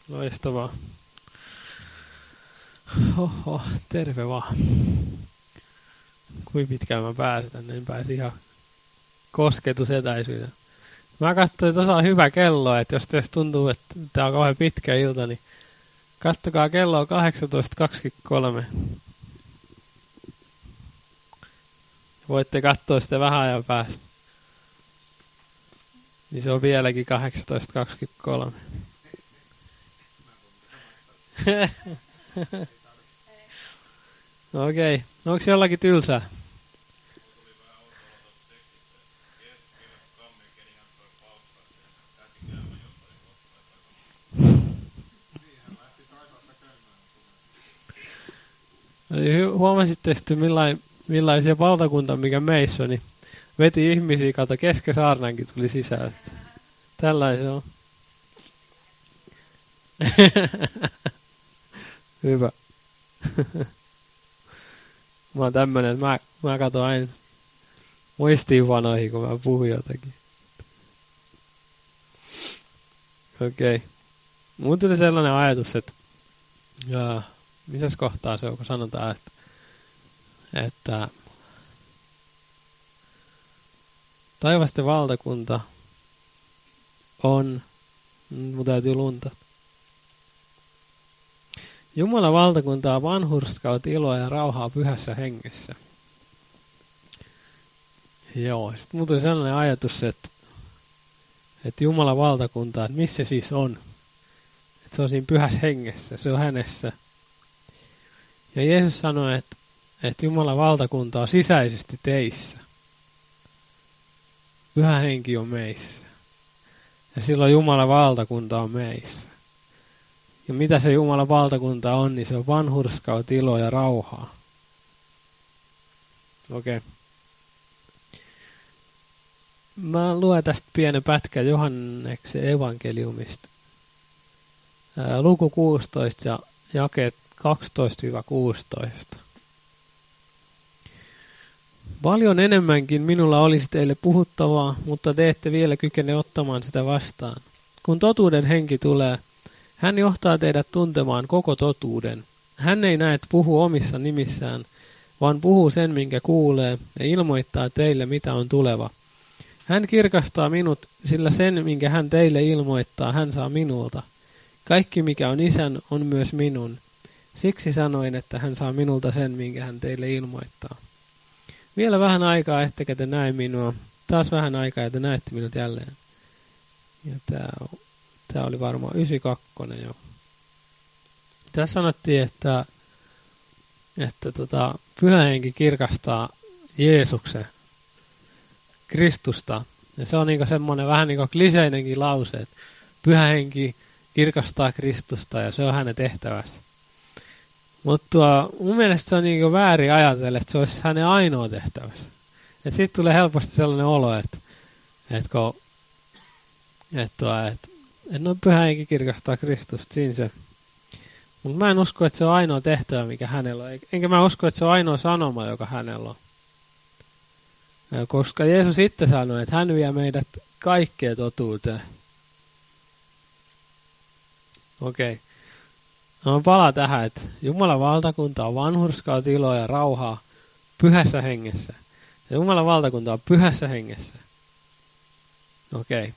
Loistavaa. Oho, terve vaan. Kuinka pitkällä mä pääsen tänne, en pääsi ihan kosketusetäisyyden. Mä katsoin, että tuossa on hyvä kello, että jos teistä tuntuu, että tää on kauhean pitkä ilta, niin kattokaa kello on 18.23. Voitte katsoa sitä vähän ajan päästä. Niin se on vieläkin 18.23. Okei. Onko jollakin tylsää? Huomasitte sitten millaisia valtakunta, mikä meissä on, niin veti ihmisiä, kato Keski-Saarnankin tuli sisään. Tällainen on. Hyvä. Mä oon tämmönen, että mä katon aina muistiinpanoihin, kun mä puhun jotakin. Okei. Mun tuli sellainen ajatus, että missäs kohtaa se on, kun sanotaan, että taivasten valtakunta on, mun täytyy lunta. Jumalan valtakunta on vanhurskautta, iloa ja rauhaa pyhässä hengessä. Joo, sitten mun tuli sellainen ajatus, että Jumalan valtakunta, että missä se siis on? Että se on siinä pyhässä hengessä, se on hänessä. Ja Jeesus sanoi, että Jumalan valtakunta on sisäisesti teissä. Pyhä henki on meissä. Ja silloin Jumalan valtakunta on meissä. Ja mitä se Jumalan valtakunta on, niin se on vanhurskautta, iloa ja rauhaa. Okei. Mä luen tästä pienen pätkän Johanneksen evankeliumista. Luku 16 ja jakeet 12-16. Paljon enemmänkin minulla olisi teille puhuttavaa, mutta te ette vielä kykene ottamaan sitä vastaan. Kun totuuden henki tulee, hän johtaa teidät tuntemaan koko totuuden. Hän ei näet puhu omissa nimissään, vaan puhuu sen, minkä kuulee, ja ilmoittaa teille, mitä on tuleva. Hän kirkastaa minut, sillä sen, minkä hän teille ilmoittaa, hän saa minulta. Kaikki, mikä on isän, on myös minun. Siksi sanoin, että hän saa minulta sen, minkä hän teille ilmoittaa. Vielä vähän aikaa, ettekä te näe minua. Taas vähän aikaa, ja te näette minut jälleen. Ja tää oli varmaan 92 jo. Tässä sanottiin, että Pyhä Henki kirkastaa Jeesuksen, Kristusta. Ja se on niinku semmoinen vähän niinku kliseinenkin lause, että Pyhä Henki kirkastaa Kristusta ja se on hänen tehtävänsä. Mutta mun mielestä se on niinku väärin ajatella, että se olisi hänen ainoa tehtävänsä. Et siitä tulee helposti sellainen olo, että Pyhä Henki kirkastaa Kristusta, siinä se. Mutta mä en usko, että se on ainoa tehtävä, mikä hänellä on. Enkä mä usko, että se on ainoa sanoma, joka hänellä on. Koska Jeesus itse sanoi, että hän vie meidät kaikkeen totuuteen. Okei. No palaa tähän, että Jumalan valtakunta on vanhurskautta, iloa ja rauhaa pyhässä hengessä. Ja Jumalan valtakunta on pyhässä hengessä. Okei.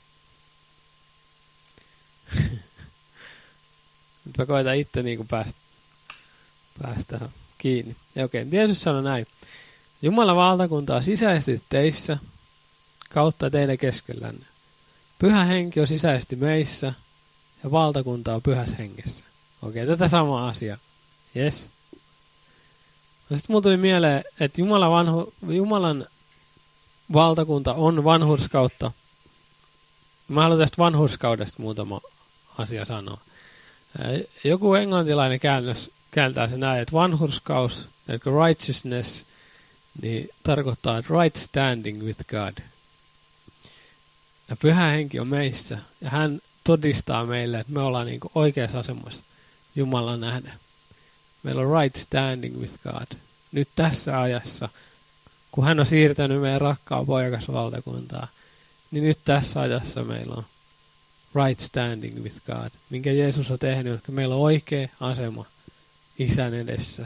Nyt mä koitan itse niin päästä kiinni. Ja okei, Jeesus sanoi näin. Jumalan valtakunta on sisäisesti teissä kautta teidän keskellänne. Pyhä henki on sisäisesti meissä ja valtakunta on pyhässä hengessä. Okei, tätä samaa asiaa. Yes. No sitten mulla tuli mieleen, että Jumalan valtakunta on vanhurskautta. Mä haluan tästä vanhurskaudesta muutama asia sanoa. Joku englantilainen kääntää se näin, että vanhurskaus, eli righteousness, niin tarkoittaa right standing with God. Ja Pyhä Henki on meissä, ja hän todistaa meille, että me ollaan niinku oikeassa asemassa Jumalan nähden. Meillä on right standing with God. Nyt tässä ajassa, kun hän on siirtänyt meidän rakkaan poikasvaltakuntaa, niin nyt tässä ajassa meillä on right standing with God, minkä Jeesus on tehnyt, että meillä on oikea asema Isän edessä.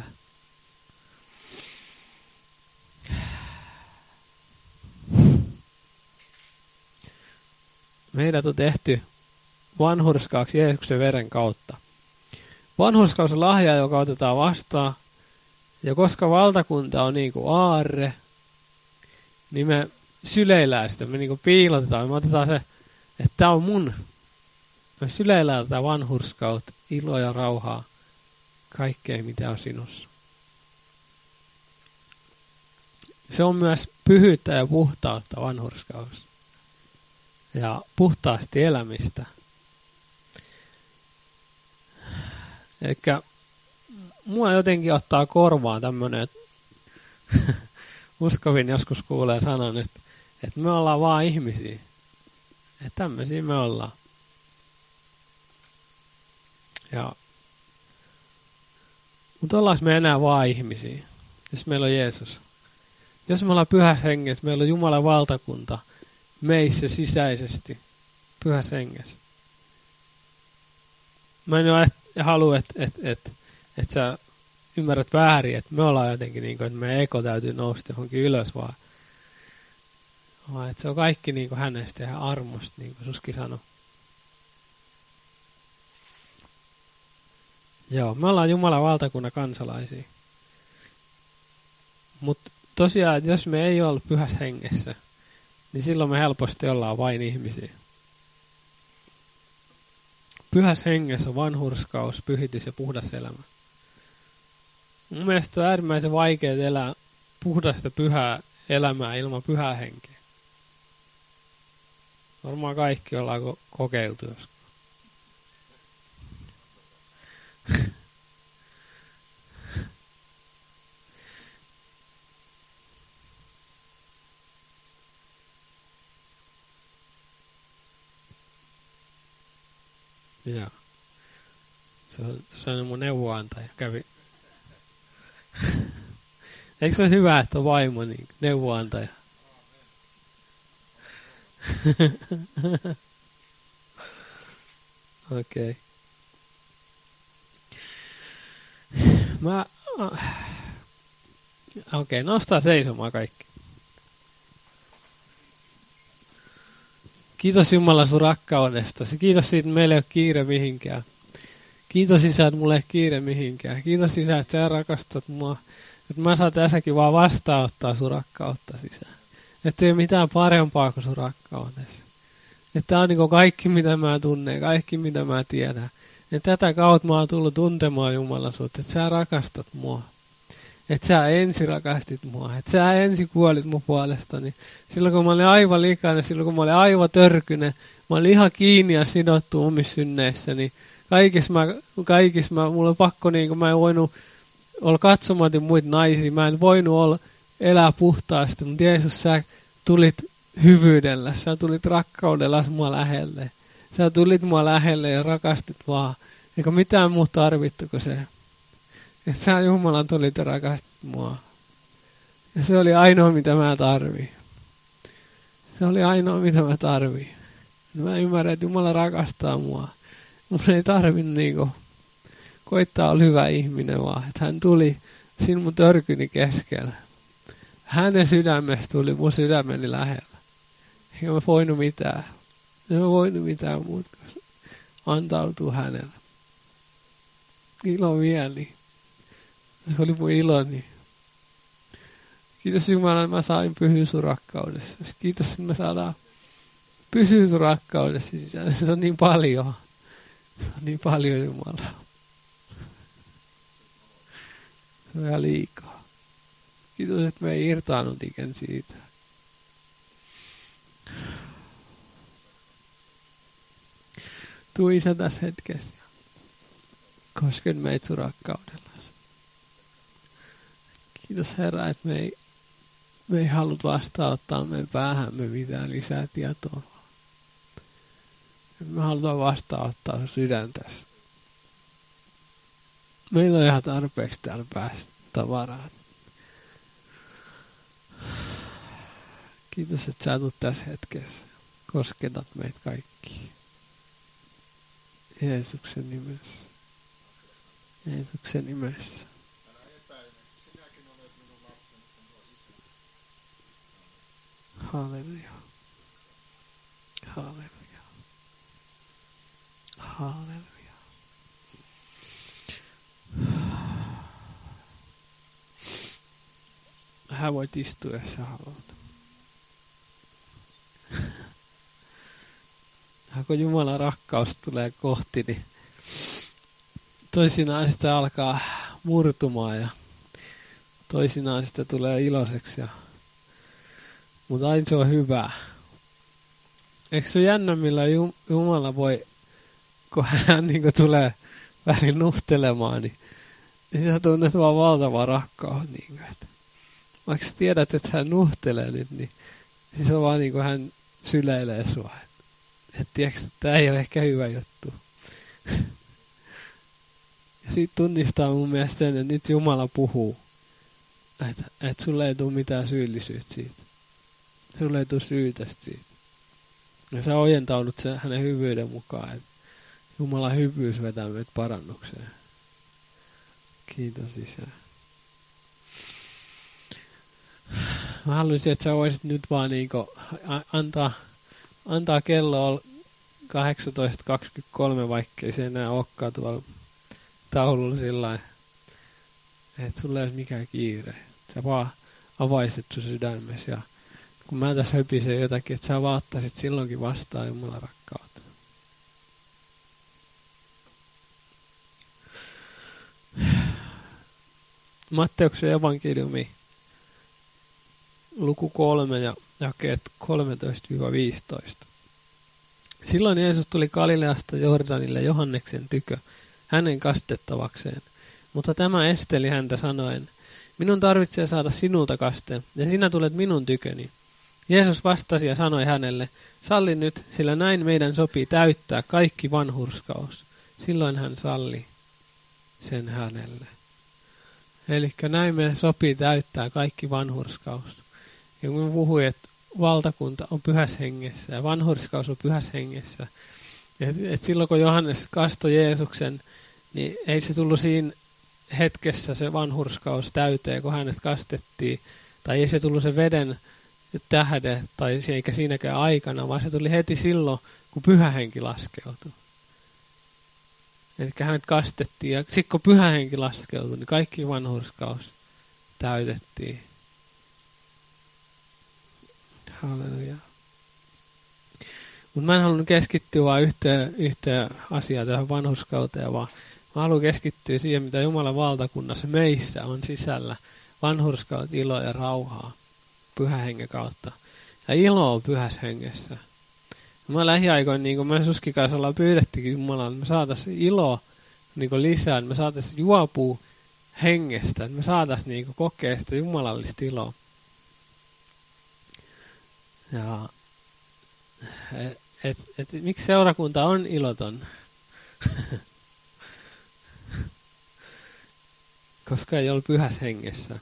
Meidät on tehty vanhurskaaksi Jeesuksen veren kautta. Vanhurskaus on lahja, joka otetaan vastaan. Ja koska valtakunta on niin kuin aarre, niin me syleillään sitä, me niin kuin piilotetaan. Me otetaan se, että tämä on mun. Me syleillään tätä vanhurskautta, iloa ja rauhaa, kaikkea mitä on sinussa. Se on myös pyhyyttä ja puhtautta vanhurskaus. Ja puhtaasti elämistä. Elikkä mua jotenkin ottaa korvaan tämmönen, että uskovin joskus kuulee sanan, että me ollaan vaan ihmisiä. Että tämmöisiä me ollaan. Mutta ollaanko me enää vaan ihmisiä, jos meillä on Jeesus? Jos me ollaan pyhässä hengessä, meillä on Jumalan valtakunta meissä sisäisesti pyhässä hengessä. Mä en halua, että sä ymmärrät väärin, että me ollaan jotenkin niin kuin, että meidän ego täytyy nousta johonkin ylös, vaan että se on kaikki niin kuin hänestä ja armosta, niin kuin Suski sanoi. Joo, me ollaan Jumalan valtakunnan kansalaisia. Mutta tosiaan, että jos me ei ole pyhässä hengessä, niin silloin me helposti ollaan vain ihmisiä. Pyhässä hengessä on vanhurskaus, pyhitys ja puhdas elämä. Mun mielestä on äärimmäisen vaikea elää puhdasta pyhää elämää ilman pyhää henkeä. Varmaan kaikki ollaan kokeiltu joskus. Joo. Se on mun neuvoantaja. Kävi. Eikö se ole hyvä, että on vaimo, niin neuvoantaja? Okei. Okei, nostaa seisomaan kaikki. Kiitos Jumala sun rakkaudesta. Kiitos siitä, että meillä ei ole kiire mihinkään. Kiitos Isä, että mulla ei ole kiire mihinkään. Kiitos Isä, että sä rakastat mua. Että mä saan tässäkin vaan vastaanottaa sun rakkautta sisään. Että ei ole mitään parempaa kuin sun rakkaudessa. Että tää on niin kaikki, mitä mä tunnen, kaikki, mitä mä tiedän. Ja tätä kautta mä oon tullut tuntemaan Jumala sut, että sä rakastat mua. Että sä ensin rakastit mua. Että sä ensin kuolit mun puolestani. Silloin kun mä olin aivan likainen, silloin kun mä olin aivan törkynen, mä olin ihan kiinni ja sidottu omissa synneissäni. Kaikissa mulla on pakko, niin kun mä en voinut olla katsomatin muita naisia. Mä en voinut elää puhtaasti, mutta Jeesus, sä tulit hyvyydellä. Sä tulit rakkaudella mua lähelle. Sä tulit mua lähelle ja rakastit vaan. Eikä mitään muuta tarvittu kuin se. Että sä Jumalan tulit ja rakastit mua. Ja se oli ainoa, mitä mä tarviin. Se oli ainoa, mitä mä tarviin. Mä ymmärrän, että Jumala rakastaa mua. Mun ei tarvinnut niinku koittaa olla hyvä ihminen vaan. Että hän tuli siinä mun törkyni keskellä. Hänen sydämestä tuli mun sydämeni lähellä. Eikä mä voinut mitään. En mä voinut mitään muuta kuin antautua hänelle. Ilo mieli. Se oli mun iloni. Kiitos Jumala, että mä sain pysyä sun rakkaudessa. Kiitos, että me saadaan pysyä sun rakkaudessa sisällä. Se on niin paljon. Se on niin paljon Jumala. Se on ihan liikaa. Kiitos, että me ei irtaannut ikään siitä. Tuu Isä tässä hetkessä. Kosken meitä sun rakkaudella. Kiitos Herra, että me ei halut vastaanottaa meidän päähämme mitään lisää tietoa. Me halutaan vastaanottaa sun sydäntäsi. Meillä on ihan tarpeeksi täällä päästä tavaraa. Kiitos, että sä tulet tässä hetkessä. Kosketat meitä kaikki. Jeesuksen nimessä. Jeesuksen nimessä. Halleluja. Halleluja. Halleluja. Hän voit istua, jos sä haluat. Kun Jumalan rakkaus tulee kohti, niin toisinaan sitä alkaa murtumaan ja toisinaan sitä tulee iloiseksi. Mutta aina se on hyvää. Eikö se ole jännä, millä Jumala voi, kun hän niin kuin tulee välillä nuhtelemaan, niin sä tunnet vaan valtavaa rakkautta. Niin vaikka sä tiedät, että hän nuhtelee nyt, niin se on vaan niin kuin hän syleilee sua. Että tiedätkö, että tämä ei ole ehkä hyvä juttu. Ja siitä tunnistaa mun mielestä sen, että nyt Jumala puhuu. Että sulle ei tule mitään syyllisyyttä siitä. Sulle ei tule syytöstä siitä. Ja sä ojentaudut sen hänen hyvyyden mukaan. Että Jumalan hyvyys vetää meitä parannukseen. Kiitos Isä. Mä haluaisin, että sä voisit nyt vaan niinku antaa kello 18.23, vaikkei se enää olekaan tuolla taululla sillä että sulla ei ole mikään kiire. Sä vaan avaisit sun sydämesi ja kun mä tässä höpisen jotakin, että sä vaattasit silloinkin vastaan Jumalan rakkautta. Matteuksen evankeliumi, luku 3 ja jakeet 13-15. Silloin Jeesus tuli Galileasta Jordanille Johanneksen tykö, hänen kastettavakseen. Mutta tämä esteli häntä sanoen, minun tarvitsee saada sinulta kaste, ja sinä tulet minun tyköni. Jeesus vastasi ja sanoi hänelle, salli nyt, sillä näin meidän sopii täyttää kaikki vanhurskaus. Silloin hän salli sen hänelle. Eli näin meidän sopii täyttää kaikki vanhurskaus. Ja kun puhuin, että valtakunta on pyhässä hengessä ja vanhurskaus on pyhässä hengessä. Ja et silloin kun Johannes kastoi Jeesuksen, niin ei se tullut siinä hetkessä se vanhurskaus täyteen, kun hänet kastettiin. Tai ei se tullut se veden tähde, tai eikä siinäkään aikana, vaan se tuli heti silloin, kun pyhä henki laskeutui. Eli hänet kastettiin, ja sitten kun pyhä henki laskeutui, niin kaikki vanhurskaus täytettiin. Halleluja. Mutta mä en halunnut keskittyä vaan yhteen asiaan tähän vanhurskauteen, vaan mä haluan keskittyä siihen, mitä Jumalan valtakunnassa meissä on sisällä. Vanhurskaut, ilo ja rauhaa pyhän hengen kautta. Ja ilo on pyhässä hengessä. Mä lähiaikoin, niin kuin me Suskin kanssa ollaan pyydettikin Jumalaa, että me saataisiin iloa niin lisää, että me saataisiin juopua hengestä, että me saataisiin niin kokea sitä jumalallista iloa. Ja miksi seurakunta on iloton? Koska ei ollut pyhässä hengessä.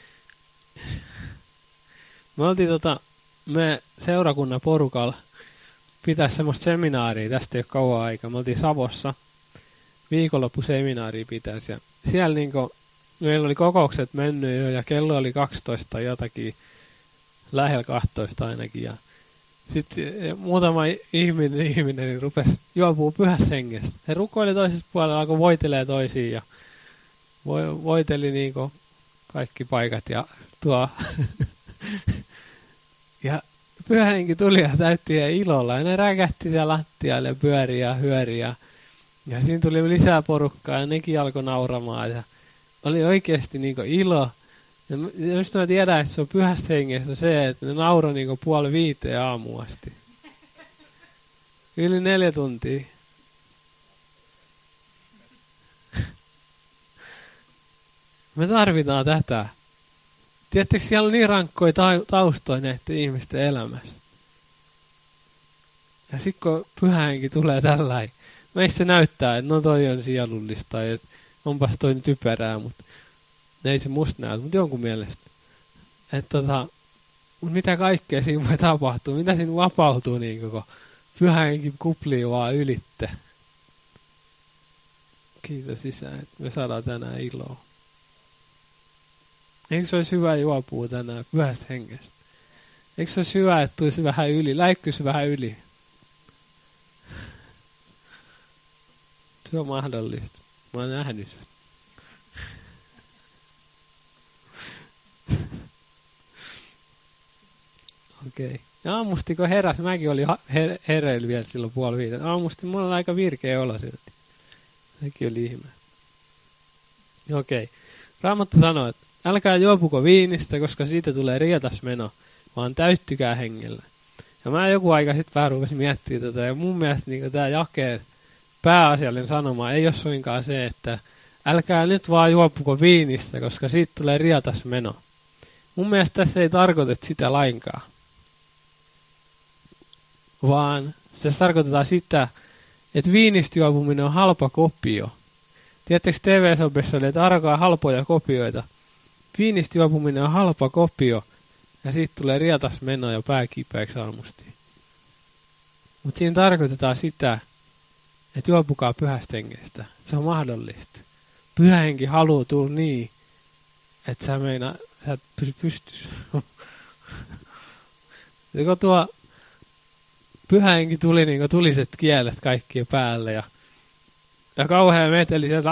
Me seurakunnan porukalla pitäisi semmoista seminaaria, tästä ei ole kauan aikaa. Me oltiin Savossa, viikonloppuseminaaria pitäisi. Ja siellä meillä oli kokoukset mennyt jo ja kello oli 12 tai jotakin, lähellä 12 ainakin. Ja sitten muutama ihminen rupesi juopua pyhästä hengestä. He rukoili toisesta puolella, alkoi voitelee toisiin ja voiteli kaikki paikat ja tuo. Ja pyhä henki tuli ja täytti ilolla ja ne räkähti siellä lattialle pyöri ja hyöri ja siinä tuli lisää porukkaa ja nekin alkoi nauramaan ja oli oikeasti ilo. Ja mistä mä tiedän, että se on pyhästä hengestä se, että ne nauroi 4:30 aamuun asti. Yli 4 tuntia. Me tarvitaan tätä. Tiedättekö, siellä on niin rankkoja taustoja näiden ihmisten elämässä. Ja sitten kun pyhä henki tulee tällainen, meistä se näyttää, että no toi on sielullista, että onpas toi nyt typerää, mutta ei se musta näytä, mutta jonkun mielestä. Että mitä kaikkea siinä voi tapahtua, mitä siinä vapautuu kun pyhä henki kuplii vaan ylitte. Kiitos Isä, että me saadaan tänään iloa. Eikö se olisi hyvä juopua tänään pyhästä hengestä? Eikö se olisi hyvä, että tulisi vähän yli, läikkyisi vähän yli? Se on mahdollista. Mä oon nähnyt sen. Okei. Aamusti kun heräs, mäkin olin hereillä vielä silloin 4:30. Aamusti mulla oli aika virkeä olo silti. Sekin oli ihme. Okei. Raamattu sanoo, että älkää juopuko viinistä, koska siitä tulee rietas meno, vaan täyttykää hengellä. Ja mä joku aika sitten vähän rupesin miettimään tätä, ja mun mielestä niin tämä jakeen pääasiallinen sanoma ei ole suinkaan se, että älkää nyt vaan juopuko viinistä, koska siitä tulee rietas meno. Mun mielestä tässä ei tarkoita sitä lainkaan. Vaan se tarkoitetaan sitä, että viinistä juopuminen on halpa kopio. Tiedättekö TV-sopissa oli, että arkaa halpoja kopioita. Viinistä juopuminen on halpa kopio, ja siitä tulee rietas meno ja pää kipeäksi aamusti. Mutta siinä tarkoitetaan sitä, että juopukaa pyhästä hengestä. Se on mahdollista. Pyhä henki haluaa tulla niin, että sä et pysy pystyssä. Kun tuo pyhä henki tuli niin kuin tuliset kielet kaikkien päälle ja kauhean meteli sieltä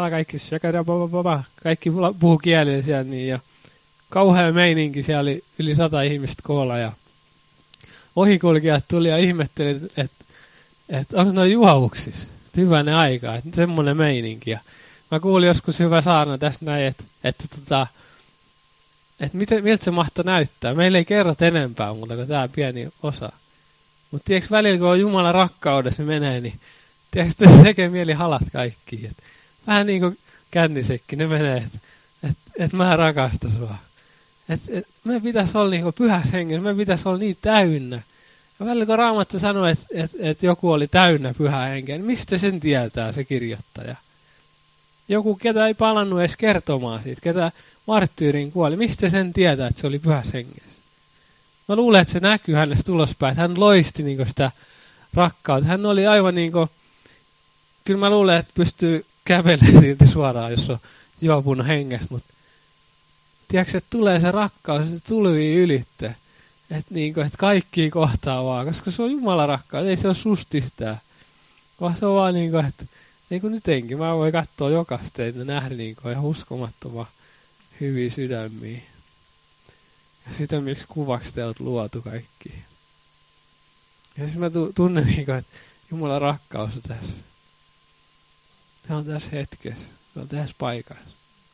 kaikki puhuu kielillä siellä niin ja kauhean meininki, siellä oli yli 100 ihmistä koolla ja ohikulkijat tuli ja ihmetteli, että onko ne juovuksissa. Hyvänen aika, että semmoinen meininki. Ja mä kuulin joskus hyvä saarna tästä näin, että miltä se mahtoi näyttää. Meillä ei kerrot enempää muuta kuin tämä pieni osa. Mutta tiedätkö välillä, kun on Jumalan rakkaudessa menee, niin tiedätkö, se tekee mieli halat kaikki. Et vähän niin kuin kännisekki, ne menee, että mä rakastan sua. Me pitäisi olla niin kuin pyhässä hengessä, me pitäisi olla niin täynnä. Ja välillä kun Raamattu sanoi, että joku oli täynnä pyhää henkeä, niin mistä sen tietää se kirjoittaja? Joku, ketä ei palannut edes kertomaan siitä, ketä marttyyriin kuoli, mistä sen tietää, että se oli pyhässä hengessä? Mä luulen, että se näkyy hänestä ulospäin, että hän loisti niin sitä rakkautta. Hän oli aivan niin kuin, kyllä mä luulen, että pystyy kävelemään silti suoraan, jos on juopunut hengestä, mutta tiedätkö, että tulee se rakkaus, se tulvii ylitte. Että niinku, et kaikki kohtaa vaan, koska se on Jumalan rakkaus, ei se ole susta yhtään. Vaan se on vaan niinku, että niin kuin nytkin, mä voin katsoa jokaista ja nähdä niinku ihan uskomattoman hyviä sydämiä. Ja sitä, miksi kuvaksi te olet luotu kaikki. Ja siis mä tunnen niinku, että Jumalan rakkaus on tässä. Se on tässä hetkessä, se on tässä paikassa.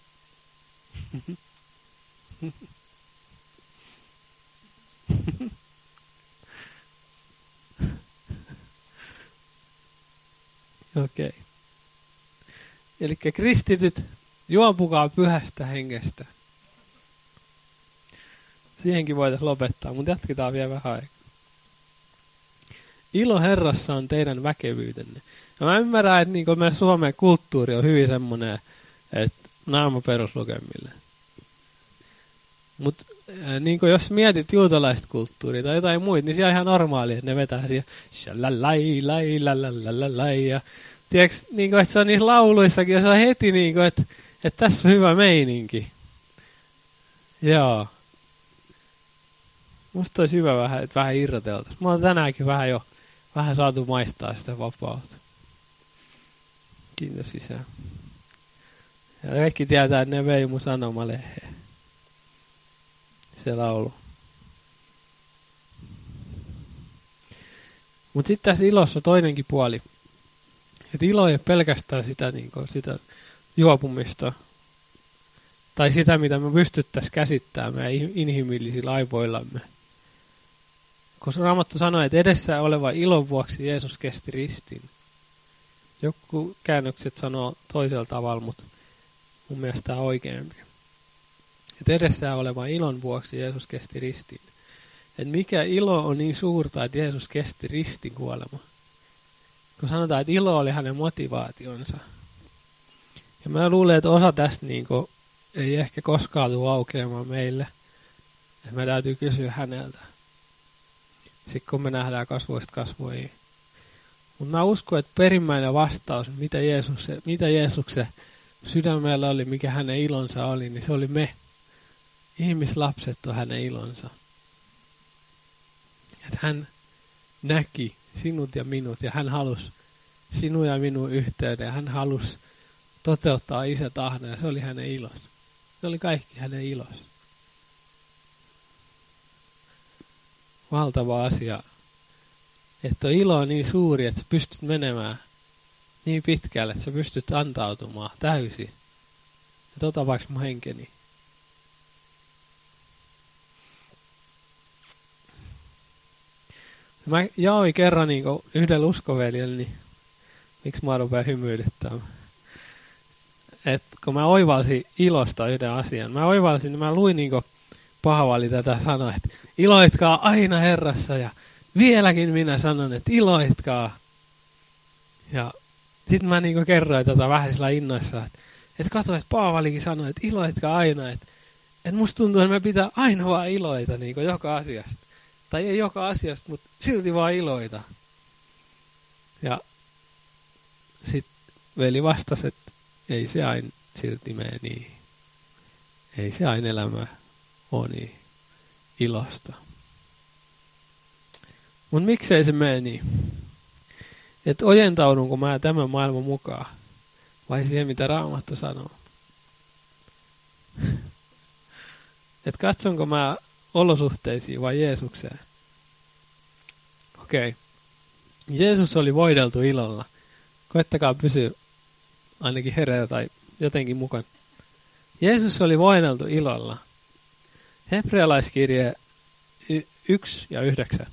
Okei. Elikkä kristityt, juopukaa pyhästä hengestä. Siihenkin voitaisiin lopettaa, mutta jatketaan vielä vähän aikaa. Ilo Herrassa on teidän väkevyytenne. Ja mä ymmärrän, että niin meidän Suomen kulttuuri on hyvin semmoinen, että naama peruslukemille. Mutta niin jos mietit juutalaista kulttuuria tai jotain muita, niin se on ihan normaalia, että ne vetää siihen shalalai, ja tiedätkö, niin että se on niissä lauluissakin, ja se on heti niin kuin, että tässä on hyvä meininki. Joo. Musta olisi hyvä vähän, että vähän irroteltaisiin. Mä oon tänäänkin vähän saatu maistaa sitä vapautta. Kiitos Isä. Ja kaikki tietää, että ne vei mun sanomaleheen. Se laulu. Mutta sitten tässä ilossa on toinenkin puoli. Että ilo ei ole pelkästään sitä juopumista. Tai sitä, mitä me pystyttäisiin käsittämään meidän inhimillisillä aivoillamme. Koska Raamattu sanoi, että edessä oleva ilon vuoksi Jeesus kesti ristin. Joku käännökset sanoo toisella tavalla, mutta mun mielestä tämä on oikeampi. Että edessä olevan ilon vuoksi Jeesus kesti ristin. Että mikä ilo on niin suurta, että Jeesus kesti ristin kuolema. Kun sanotaan, että ilo oli hänen motivaationsa. Ja mä luulen, että osa tästä ei ehkä koskaan tule aukeamaan meille. Että me täytyy kysyä häneltä. Sitten kun me nähdään kasvoista kasvoihin. Mutta mä uskon, että perimmäinen vastaus, mitä Jeesuksen sydämellä oli, mikä hänen ilonsa oli, niin se oli me. Ihmislapset on hänen ilonsa. Että hän näki sinut ja minut ja hän halusi sinun ja minun yhteyden ja hän halusi toteuttaa Isä tahdon ja se oli hänen ilos. Se oli kaikki hänen ilos. Valtava asia, että ilo on niin suuri, että sä pystyt menemään niin pitkälle, että sä pystyt antautumaan täysin. Ja vaikka mun henkeni. Mä jaoin kerran yhdellä uskoveljellä, niin miksi mä rupean hymyilyttämään. Että kun mä oivalsin ilosta yhden asian. Mä luin Paavali tätä sanoa, että iloitkaa aina Herrassa ja vieläkin minä sanon, että iloitkaa. Ja sitten mä kerroin tätä vähän sillä innoissa, että katso, että Paavalikin sanoi, että iloitkaa aina. Että musta tuntuu, että me pitää aina vaan iloita joka asiasta. Tai ei joka asiasta, mutta silti vaan iloita. Ja sitten veli vastasi, että ei se aina silti mene niin. Ei se aina elämä ole niin ilosta. Mutta miksei se mene niin? Että ojentaudunko mä tämän maailman mukaan? Vai siihen, mitä Raamattu sanoo? Että katsonko mä olosuhteisiin vai Jeesukseen? Okei. Jeesus oli voideltu ilolla. Koettakaa pysyä ainakin hereillä tai jotenkin mukaan. Jeesus oli voideltu ilolla. Hebrealaiskirje 1 ja 9.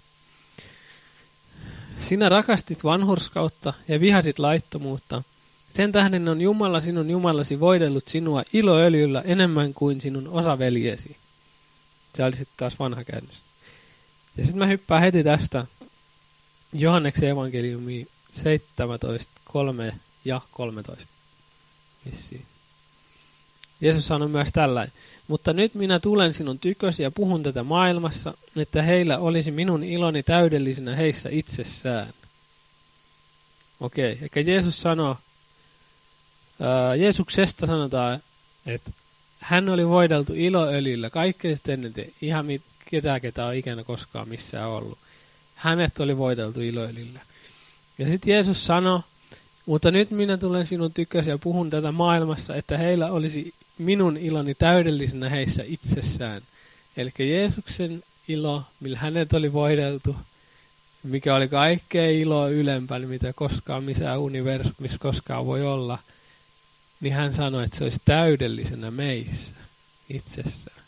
Sinä rakastit vanhurskautta ja vihasit laittomuutta. Sen tähden on Jumala sinun Jumalasi voidellut sinua iloöljyllä enemmän kuin sinun osaveljesi. Se oli sitten taas vanha käännös. Ja sitten mä hyppään heti tästä Johanneksen evankeliumiin 17, 3 ja 13. Vissiin. Jeesus sanoi myös tällainen. Mutta nyt minä tulen sinun tykösi ja puhun tätä maailmassa, että heillä olisi minun iloni täydellisenä heissä itsessään. Okei, eli Jeesus sanoo, Jeesuksesta sanotaan, että hän oli voideltu iloöljyllä kaikkein eniten, ihan ketä on ikänä koskaan missään ollut. Hänet oli voideltu iloöljyllä. Ja sitten Jeesus sanoi, mutta nyt minä tulen sinun tykösi ja puhun tätä maailmassa, että heillä olisi minun iloni täydellisenä heissä itsessään. Eli Jeesuksen ilo, millä hänet oli voideltu, mikä oli kaikkein iloa ylempänä, mitä koskaan missään universumissa koskaan voi olla, niin hän sanoi, että se olisi täydellisenä meissä itsessään.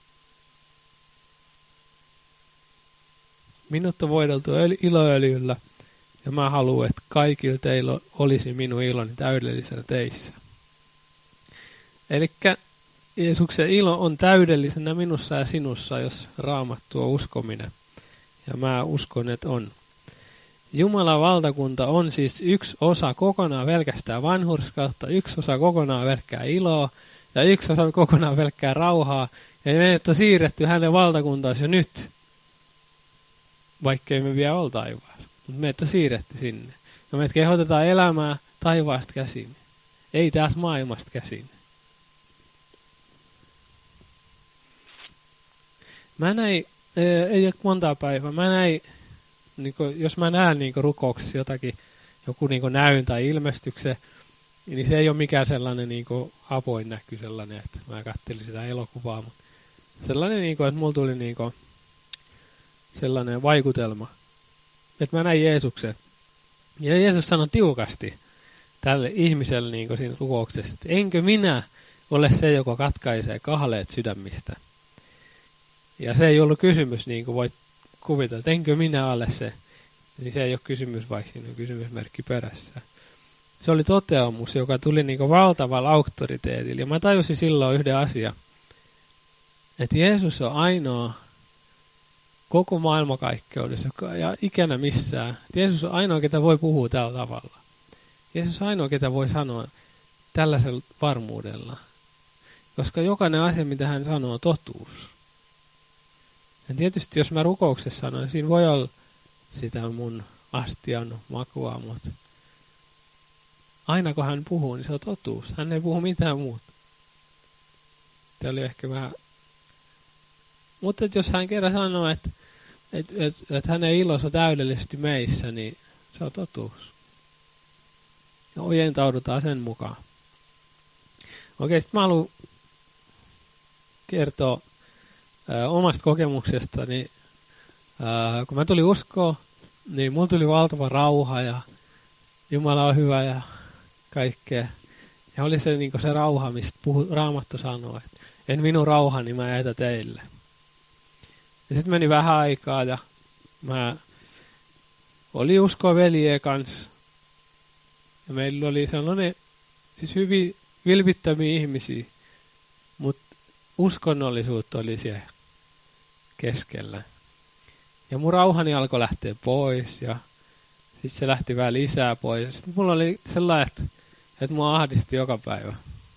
Minut on voideltu iloöljyllä ja mä haluan, että kaikilla teillä olisi minun iloni täydellisenä teissä. Elikkä Jeesuksen ilo on täydellisenä minussa ja sinussa, jos Raamattu on uskominen. Ja mä uskon, että on. Jumalan valtakunta on siis yksi osa kokonaan pelkästään vanhurskautta, yksi osa kokonaan pelkkää iloa ja yksi osa kokonaan pelkkää rauhaa. Ja meidät on siirretty hänen valtakuntaansa jo nyt, vaikkei me vielä ole taivaassa. Mutta meidät on siirretty sinne. Ja meidät kehotetaan elämään taivaasta käsin, ei taas maailmasta käsin. Mä näin, ei ole montaa päivää, mä näin, jos mä näen rukouksessa joku näyn tai ilmestyksen, niin se ei ole mikään sellainen avoin näky sellainen, että mä katselin sitä elokuvaa, mutta sellainen, että mulla tuli sellainen vaikutelma, että mä näin Jeesuksen. Ja Jeesus sanoi tiukasti tälle ihmiselle siinä rukouksessa, että enkö minä ole se, joka katkaisee kahleet sydämistä. Ja se ei ollut kysymys, niin kuin voit kuvitella, että enkö minä ole se. Niin se ei ole kysymys, vaikka siinä on kysymysmerkki perässä. Se oli toteamus, joka tuli valtavalla auktoriteetilla. Ja mä tajusin silloin yhden asian, että Jeesus on ainoa koko maailmankaikkeudessa ja ikänä missään. Jeesus on ainoa, ketä voi puhua tällä tavalla. Jeesus on ainoa, ketä voi sanoa tällaisella varmuudella. Koska jokainen asia, mitä hän sanoo, on totuus. Ja tietysti jos mä rukouksessa sanoin, siinä voi olla sitä mun asti on makua, mutta aina kun hän puhuu, niin se on totuus. Hän ei puhu mitään muuta. Tämä oli ehkä vähän. Mutta jos hän kerran sanoo, että hänen ilonsa täydellisesti meissä, niin se on totuus. Ja ojentaudutaan sen mukaan. Okei, sitten mä haluan kertoa omasta kokemuksestani. Kun mä tulin uskoon, niin mulla tuli valtava rauha ja Jumala on hyvä ja kaikkea. Ja oli se, niin se rauha, mistä Raamattu sanoo, että en minun rauhani mä jätä teille. Ja sitten meni vähän aikaa ja mä olin uskoa veljeen kanssa. Ja meillä oli sellainen, siis hyvin vilpittömiä ihmisiä, mutta uskonnollisuutta oli siellä keskellä. Ja mun rauhani alkoi lähteä pois ja sitten se lähti vähän lisää pois. Sitten mulla oli sellainen, että mua ahdisti joka päivä.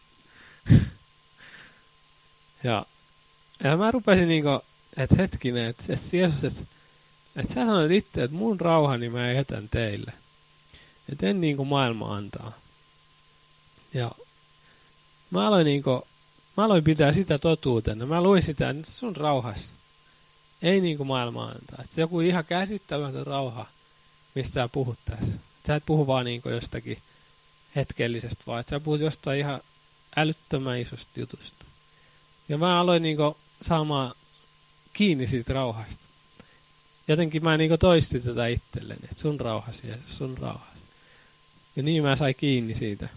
ja mä rupesin niinku, että hetkinen, että Jeesus, että sä sanoit itse, että mun rauhani mä jätän teille. Että en niinku maailma antaa. Ja mä aloin pitää sitä totuutena. Mä luin sitä, että sun rauhas ei niinku maailma antaa. Että se joku ihan käsittämätön rauha, mistä sä puhut tässä. Sä et puhu vaan niinku jostakin hetkellisestä, vaan että sä puhut jostain ihan älyttömän isosta jutusta. Ja mä aloin niinku saamaan kiinni siitä rauhasta. Jotenkin mä niinku toistin tätä itselleni, että sun rauhasi ja sun rauhasi. Ja niin mä sain kiinni siitä.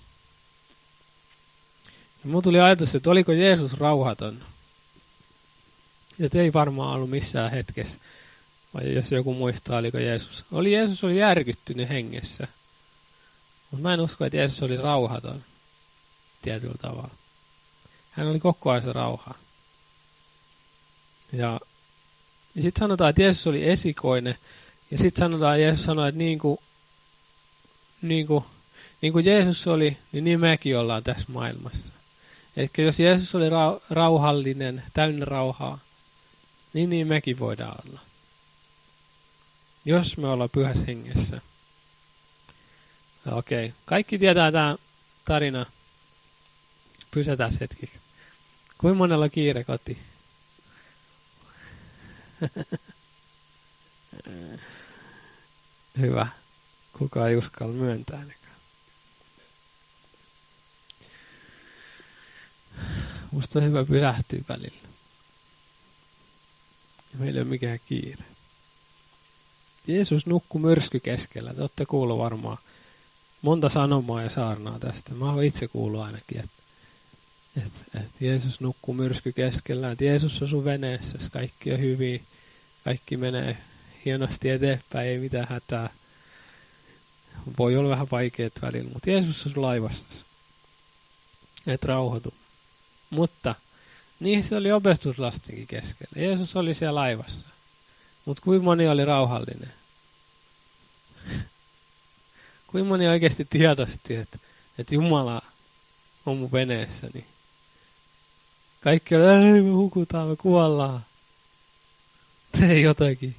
Ja mun tuli ajatus, että oliko Jeesus rauhaton. Että ei varmaan ollut missään hetkessä. Vai jos joku muistaa, oliko Jeesus. Jeesus oli järkyttynyt hengessä. Mutta mä en usko, että Jeesus oli rauhaton. Tietyllä tavalla. Hän oli koko ajan se rauha. Ja sitten sanotaan, että Jeesus oli esikoinen. Ja sitten sanotaan, että Jeesus sanoi, että niin kuin Jeesus oli, niin mekin ollaan tässä maailmassa. Eli jos Jeesus oli rauhallinen, täynnä rauhaa, niin mekin voidaan olla. Jos me ollaan pyhässä hengessä. Okei. Kaikki tietää tämä tarina. Pysätään hetki. Kuinka monella kiire koti? Hyvä. Kukaan ei uskalla myöntää ainakaan. Musta on hyvä pysähtyä välillä. Meillä ei ole mikään kiire. Jeesus nukkui myrsky keskellä. Te olette kuullut varmaan monta sanomaa ja saarnaa tästä. Mä oon itse kuullut ainakin, että Jeesus nukkui myrsky keskellä. Että Jeesus asui veneessä. Kaikki on hyvin. Kaikki menee hienosti eteenpäin. Ei mitään hätää. Voi olla vähän vaikeat välillä. Mutta Jeesus asui laivassa. Et rauhoitu. Mutta niin se oli opetuslastenkin keskellä. Jeesus oli siellä laivassa. Mutta kuinka moni oli rauhallinen? Kuinka moni oikeasti tiedosti, että Jumala on mun veneessäni? Kaikki oli, ei me hukutaan, me kuollaan. Tee jotakin.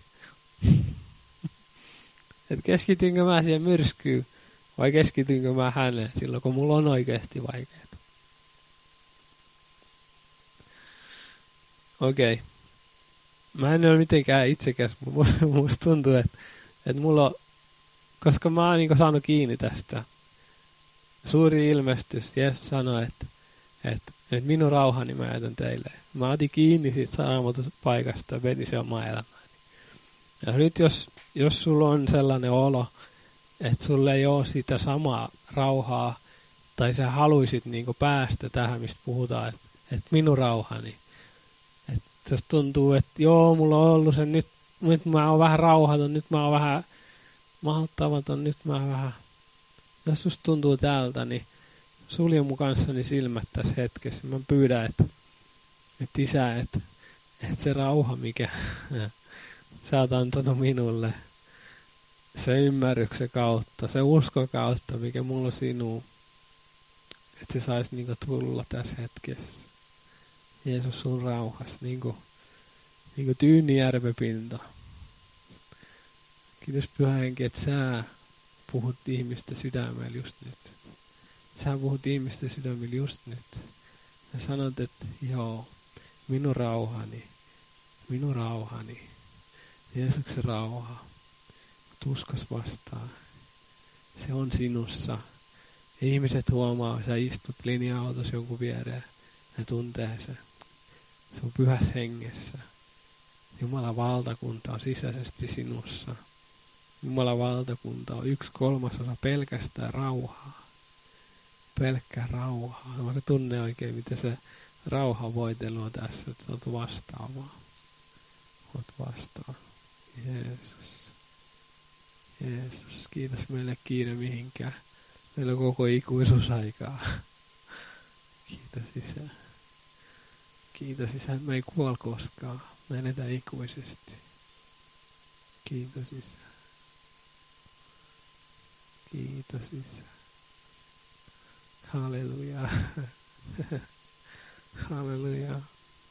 Että keskitynkö mä siihen myrskyyn vai keskitynkö mä häneen silloin, kun mulla on oikeasti vaikeaa? Okei. Mä en ole mitenkään itsekäs, mutta musta tuntuu, että mulla on, koska mä oon niin saanut kiinni tästä. Suuri ilmestys. Jeesus sanoi, että minun rauhani mä jätän teille. Mä otin kiinni siitä sanomatuspaikasta ja vedin se omaa elämääni. Ja nyt jos sulla on sellainen olo, että sulla ei ole sitä samaa rauhaa, tai sä haluisit niin päästä tähän, mistä puhutaan, että minun rauhani. Jos tuntuu, että joo, mulla on ollut se, nyt mä oon vähän rauhaton, nyt mä oon vähän malttamaton, nyt mä vähän. Jos susta tuntuu tältä, niin sulje mun kanssani silmät tässä hetkessä. Mä pyydän, että Isä, että se rauha, mikä sä oot antanut minulle, se ymmärryksen kautta, se uskon kautta, mikä mulla on sinuun, että se saisi niinku tulla tässä hetkessä. Jeesus sun rauhas, niinku Tyynni järvepinta. Kiitos Pyhä Henki, että sä puhut ihmisten sydämellä just nyt. Sä puhut ihmisten sydämellä just nyt. Ja sanot, että joo, minun rauhani, Jeesuksen rauha, uskos vastaan. Se on sinussa. Ja ihmiset huomaa, sä istut linja-autossa jonkun viereen ja tuntee se. Se on pyhässä hengessä. Jumalan valtakunta on sisäisesti sinussa. Jumalan valtakunta on 1/3 pelkästään rauhaa. Pelkkää rauhaa. Mä tunnen oikein, miten se rauha voitelua tässä, että olet vastaavaa. Olet vastaan. Jeesus, kiitos meille kiire mihinkään. Meillä on koko ikuisuusaikaa. Kiitos Isä. Kiitos Isä, että me ei kuole koskaan. Me eletään ikuisesti. Kiitos Isä. Kiitos Isä. Halleluja. Halleluja.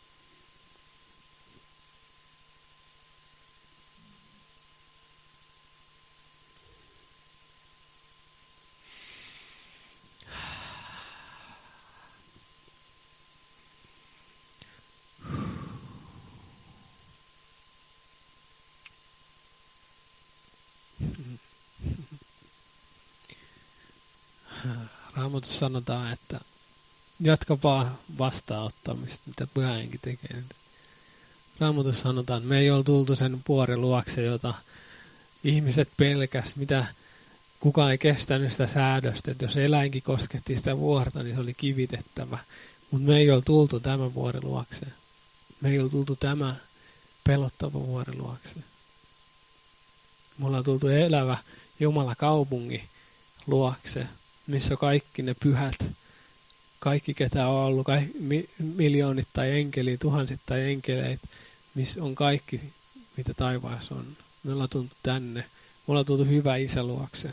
Raamatussa sanotaan, että jatka vaan vastaanottamista, mitä Pyhä Henki tekee. Raamatussa sanotaan, että me ei ole tultu sen vuoren luokse, jota ihmiset pelkäs, mitä kukaan ei kestänyt sitä säädöstä. Että jos eläinkin kosketti sitä vuorta, niin se oli kivitettävä. Mutta me ei ole tultu tämän vuoren luokse. Me ei ole tultu tämän pelottava vuoren luokse. Me ollaan tultu elävä Jumala kaupungin luokse, missä on kaikki ne pyhät, kaikki ketä on ollut, miljoonittain enkeliä, tuhansittain enkeleitä, missä on kaikki, mitä taivaassa on. Me ollaan tultu tänne, me ollaan tultu hyvä Isä luokse.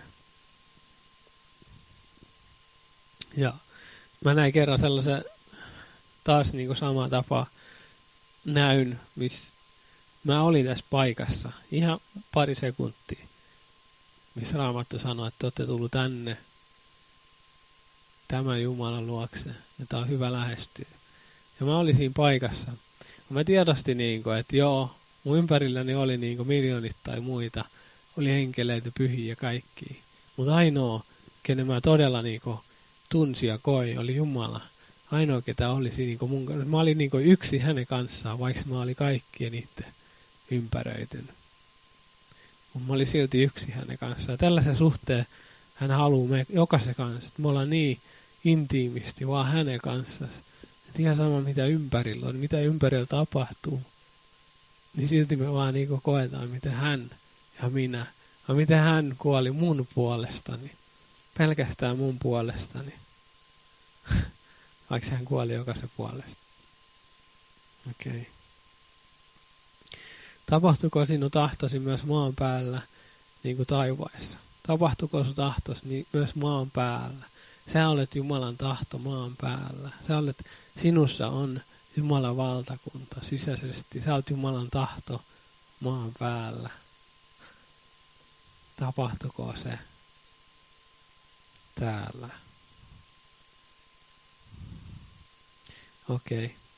Ja mä näin kerran sellaisen taas niin kuin sama tapa näyn, missä mä olin tässä paikassa ihan pari sekuntia, missä Raamattu sanoi, että te olette tullut tänne tämän Jumalan luokse, ja tämä on hyvä lähestyä. Ja mä olin siinä paikassa. Mä tiedostin, että joo, mun ympärilläni oli miljoonittain muita, oli enkeleitä, pyhiä ja kaikkia. Mutta ainoa, kenen mä todella tunsin ja koin, oli Jumala. Ainoa, ketä oli mun kanssa. Mä olin yksi hänen kanssaan, vaikka mä olin kaikkien itse ympäröitynyt. Mutta mä olin silti yksi hänen kanssaan. Ja tällaisen suhteen hän haluaa me jokaisen kanssa. Me ollaan niin intiimisti vaan hänen kanssaan. Että ihan sama mitä ympärillä on, mitä ympärillä tapahtuu. Niin silti me vaan koetaan, miten hän ja minä. Ja miten hän kuoli mun puolestani. Pelkästään mun puolestani. Vaikka hän kuoli jokaisen puolesta. Okei. Okay. Tapahtuiko sinun tahtosi myös maan päällä, niin kuin taivaissa? Tapahtuiko sinun tahtosi myös maan päällä? Sä olet Jumalan tahto maan päällä. Sinussa on Jumalan valtakunta sisäisesti. Sä olet Jumalan tahto maan päällä. Tapahtuiko se täällä? Okei. Okay.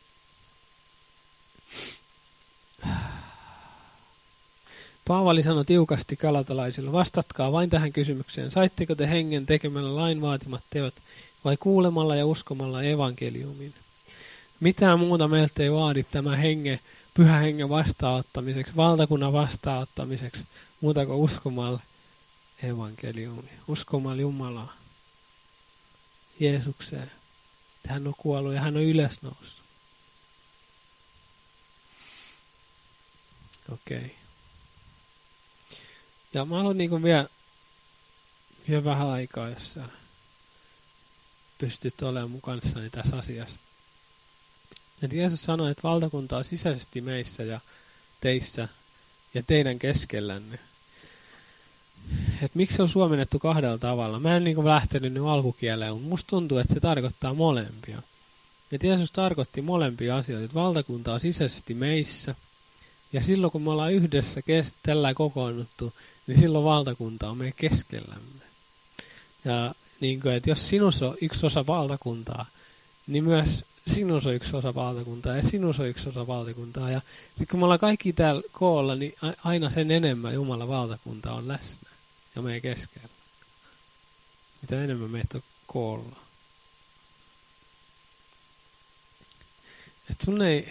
Paavali sanoi tiukasti galatalaisille, vastatkaa vain tähän kysymykseen. Saitteko te hengen tekemällä lain vaatimat teot vai kuulemalla ja uskomalla evankeliumin? Mitään muuta meiltä ei vaadi tämä pyhä hengen vastaanottamiseksi, valtakunnan vastaanottamiseksi, muuta kuin uskomalla evankeliumin. Uskomalla Jumalaa, Jeesukseen. Hän on kuollut ja hän on ylösnoussut. Okei. Okay. Ja mä haluan vielä vähän aikaa, jos sä pystyt olemaan mun kanssani tässä asiassa. Ja Jeesus sanoi, että valtakunta on sisäisesti meissä ja teissä ja teidän keskellänne. Että miksi se on suomennettu kahdella tavalla? Mä en lähtenyt nyt alkukieleen, mutta musta tuntuu, että se tarkoittaa molempia. Ja Jeesus tarkoitti molempia asioita, että valtakunta on sisäisesti meissä Ja silloin kun me ollaan yhdessä tällä kokoonnuttu, niin silloin valtakunta on meidän keskellämme. Ja niin kuin, että jos sinussa on yksi osa valtakuntaa, niin myös sinussa on yksi osa valtakuntaa ja sinussa on yksi osa valtakuntaa. Ja sitten kun me ollaan kaikki täällä koolla, niin aina sen enemmän Jumalan valtakunta on läsnä ja meidän keskellä. Mitä enemmän meitä on koolla. Et sun ei...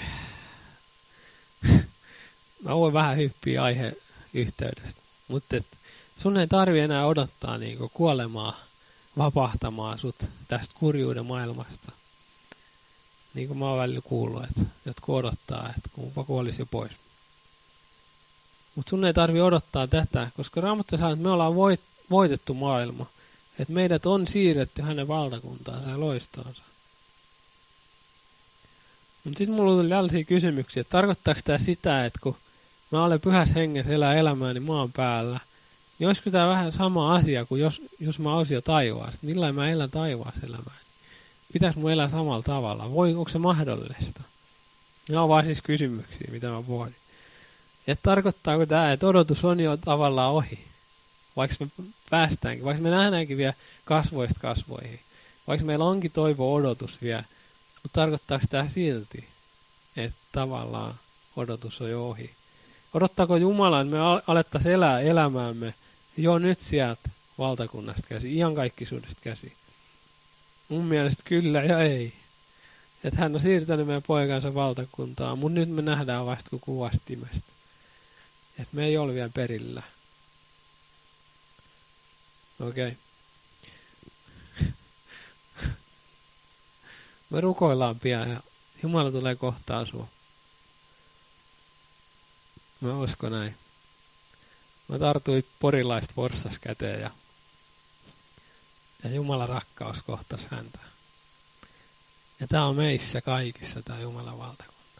Mä voin vähän hyppiä aiheyhteydestä, mutta sun ei tarvi enää odottaa niinku kuolemaa vapahtamaan sut tästä kurjuuden maailmasta. Niin kuin mä oon välillä kuullut, että jotkut odottaa, että kumpa kuolisi jo pois. Mutta sun ei tarvi odottaa tätä, koska Raamattu sanoo, että me ollaan voitettu maailma. Että meidät on siirretty hänen valtakuntaansa ja loistoonsa. Mutta sitten mulla tuli tällaisia kysymyksiä, että tarkoittaako tämä sitä, että kun mä olen pyhässä hengessä elää elämääni maan päällä, niin olisiko tämä vähän sama asia kuin jos mä olisin jo taivaassa. Millain mä elän taivaassa elämääni? Pitäisi mun elää samalla tavalla? Onko se mahdollista? Ne on vaan siis kysymyksiä, mitä mä pohdin. Että tarkoittaako tämä, että odotus on jo tavallaan ohi? Vaikka me päästäänkin, vaikka me nähdäänkin vielä kasvoista kasvoihin. Vaikka meillä onkin toivo-odotus vielä. Mutta tarkoittaako tämä silti, että tavallaan odotus on jo ohi? Odottaako Jumala, että me alettaisiin elää elämäämme jo nyt sieltä valtakunnasta käsi, iankaikkisuudesta käsi? Mun mielestä kyllä ja ei. Että hän on siirtänyt meidän poikansa valtakuntaan, mutta nyt me nähdään vasta kuin kuvastimestä. Että me ei ole vielä perillä. Okei. Me rukoillaan pian ja Jumala tulee kohtaan sua. Mä uskon näin. Mä tartuin porilaista forssas käteen ja Jumalan rakkaus kohtasi häntä. Ja tää on meissä kaikissa tää Jumalan valtakunta.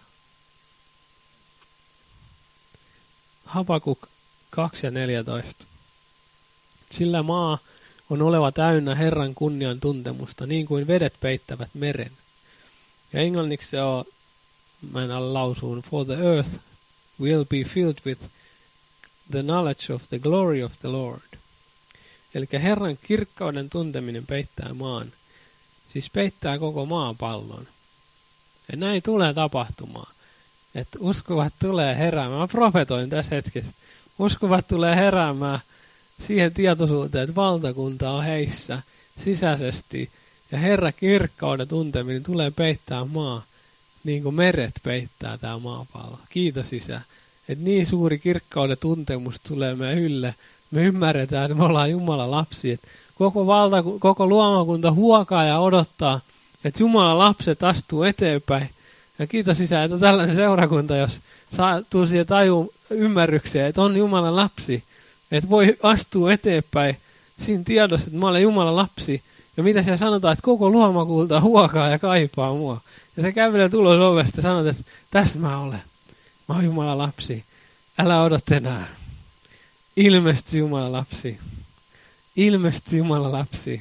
Habakuk 2:14. Sillä maa on oleva täynnä Herran kunnian tuntemusta, niin kuin vedet peittävät meren. Ja englanniksi se on, mä en ala lausuun, for the earth will be filled with the knowledge of the glory of the Lord. Eli Herran kirkkauden tunteminen peittää maan. Siis peittää koko maapallon. Ja näin tulee tapahtumaan. Että uskovat tulee heräämään. Mä profetoin tässä hetkessä. Uskovat tulee heräämään siihen tietoisuuteen, että valtakunta on heissä sisäisesti. Ja Herran kirkkauden tunteminen tulee peittää maa. Niin kuin meret peittää tämä maapallo. Kiitos Isä. Että niin suuri kirkkauden tuntemus tulee meidän ylle. Me ymmärretään, että me ollaan Jumalan lapsia. Että koko luomakunta huokaa ja odottaa, että Jumalan lapset astuu eteenpäin. Ja kiitos Isä, että tällainen seurakunta, jos tuu siihen tajuun ymmärrykseen, että on Jumalan lapsi. Että voi astua eteenpäin siinä tiedossa, että mä olen Jumalan lapsi. Ja mitä siellä sanotaan, että koko luomakunta huokaa ja kaipaa mua. Ja se kävelee tulos ovesta ja sanoo, että tässä mä olen. Mä oon Jumalan lapsi. Älä odota enää. Ilmesty Jumalan lapsi. Ilmesty Jumalan lapsi.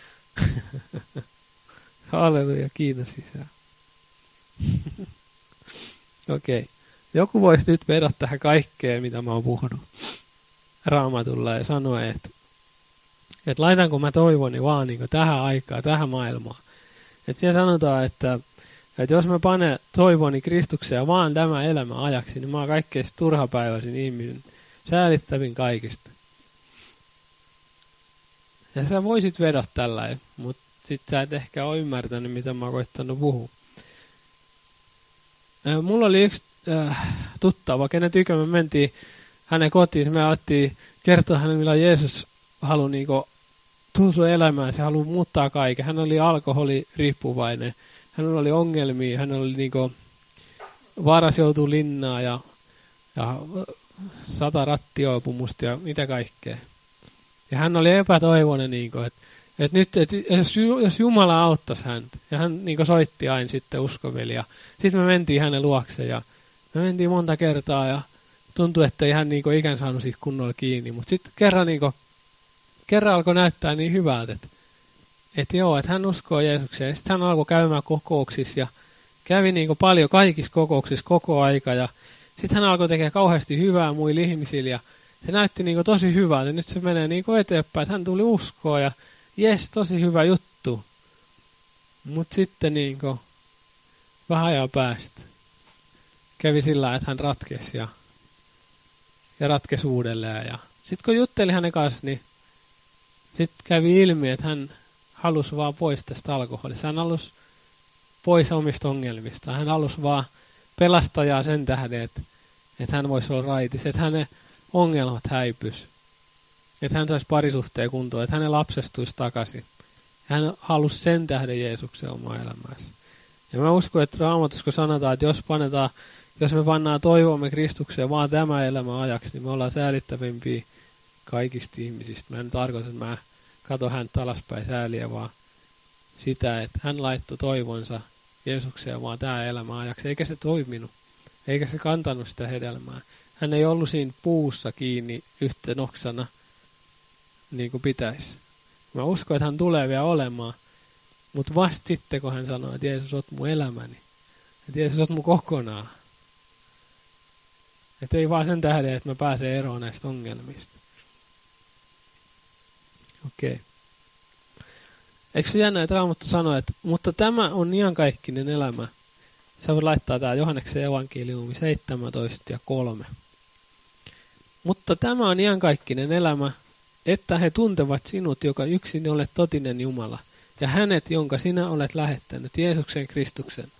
Halleluja, kiitos Isä. Okei. Joku voisi nyt vedota tähän kaikkeen, mitä mä oon puhunut Raamatulla ja sanoa, että laitanko mä toivoni vaan niin tähän aikaan, tähän maailmaan. Että siellä sanotaan, että jos mä panen toivoni Kristukseen vaan tämä elämä ajaksi, niin mä oon kaikkein turhapäiväisin ihminen, säälittävin kaikista. Ja sä voisit vedota tällä, mutta sit sä et ehkä ole ymmärtänyt, mitä mä oon koittanut puhua. Mulla oli yksi tuttava, kenen tykö me mentiin hänen kotiin. Me alettiin kertoa hänelle, millä Jeesus haluaa niinku tulla sun elämään. Se haluaa muuttaa kaiken. Hän oli alkoholiriippuvainen. Hänellä oli ongelmia. Hän oli niinku varas joutua linnaan ja 100 rattijuopumusta ja mitä kaikkea. Ja hän oli epätoivoinen, niinku, että nyt, jos Jumala auttaisi häntä. Ja hän niinku soitti aina sitten uskoveli. Ja sitten me mentiin hänen luokse ja me mentiin monta kertaa ja tuntui, että ei hän niinku ikään saanut siitä kunnolla kiinni. Mutta sitten kerran alkoi näyttää niin hyvältä, että joo, että hän uskoo Jeesukseen. Ja sitten hän alkoi käymään kokouksissa ja kävi niinku paljon kaikissa kokouksissa koko aika. Ja Sitten hän alkoi tekemään kauheasti hyvää muille ihmisille ja se näytti niin kuin tosi hyvältä. Ja nyt se menee niin kuin eteenpäin, että hän tuli uskoon ja jes, tosi hyvä juttu. Mutta sitten niin kuin vähän ajan päästä kävi sillä, että hän ratkesi ja ratkesi uudelleen. Ja sitten kun jutteli hänen kanssa, niin sitten kävi ilmi, että hän halusi vaan pois tästä alkoholista. Hän halusi pois omista ongelmista. Hän halusi vaan pelastajaa sen tähden, että hän voisi olla raitis, että hänen ongelmat häipyisi. Että hän saisi parisuhteen kuntoon, että hänen lapsestuisi takaisin. Hän halusi sen tähden Jeesuksen omaa elämäänsä. Ja mä uskon, että Raamatussa kun sanotaan, että jos me pannaan toivomme Kristukseen vaan tämä elämä ajaksi, niin me ollaan säälittävimpiä kaikista ihmisistä. Mä en tarkoita, että mä katon häntä alaspäin sääliä, vaan sitä, että hän laittoi toivonsa Jeesukseen vaan tämä elämä ajaksi. Eikä se toiminut. Eikä se kantanut sitä hedelmää. Hän ei ollut siinä puussa kiinni yhten oksana niin kuin pitäisi. Mä uskon, että hän tulee vielä olemaan. Mutta vasta sitten, kun hän sanoo, että Jeesus, oot mun elämäni. Että Jeesus, oot mun kokonaan. Että ei vaan sen tähden, että mä pääsen eroon näistä ongelmista. Okei. Eikö se jännä, että Raamattu sanoo, että mutta tämä on iankaikkinen elämä. Sä voit laittaa tää Johanneksen evankeliumi 17:3. Mutta tämä on iankaikkinen elämä, että he tuntevat sinut, joka yksin olet totinen Jumala, ja hänet, jonka sinä olet lähettänyt, Jeesuksen Kristuksen.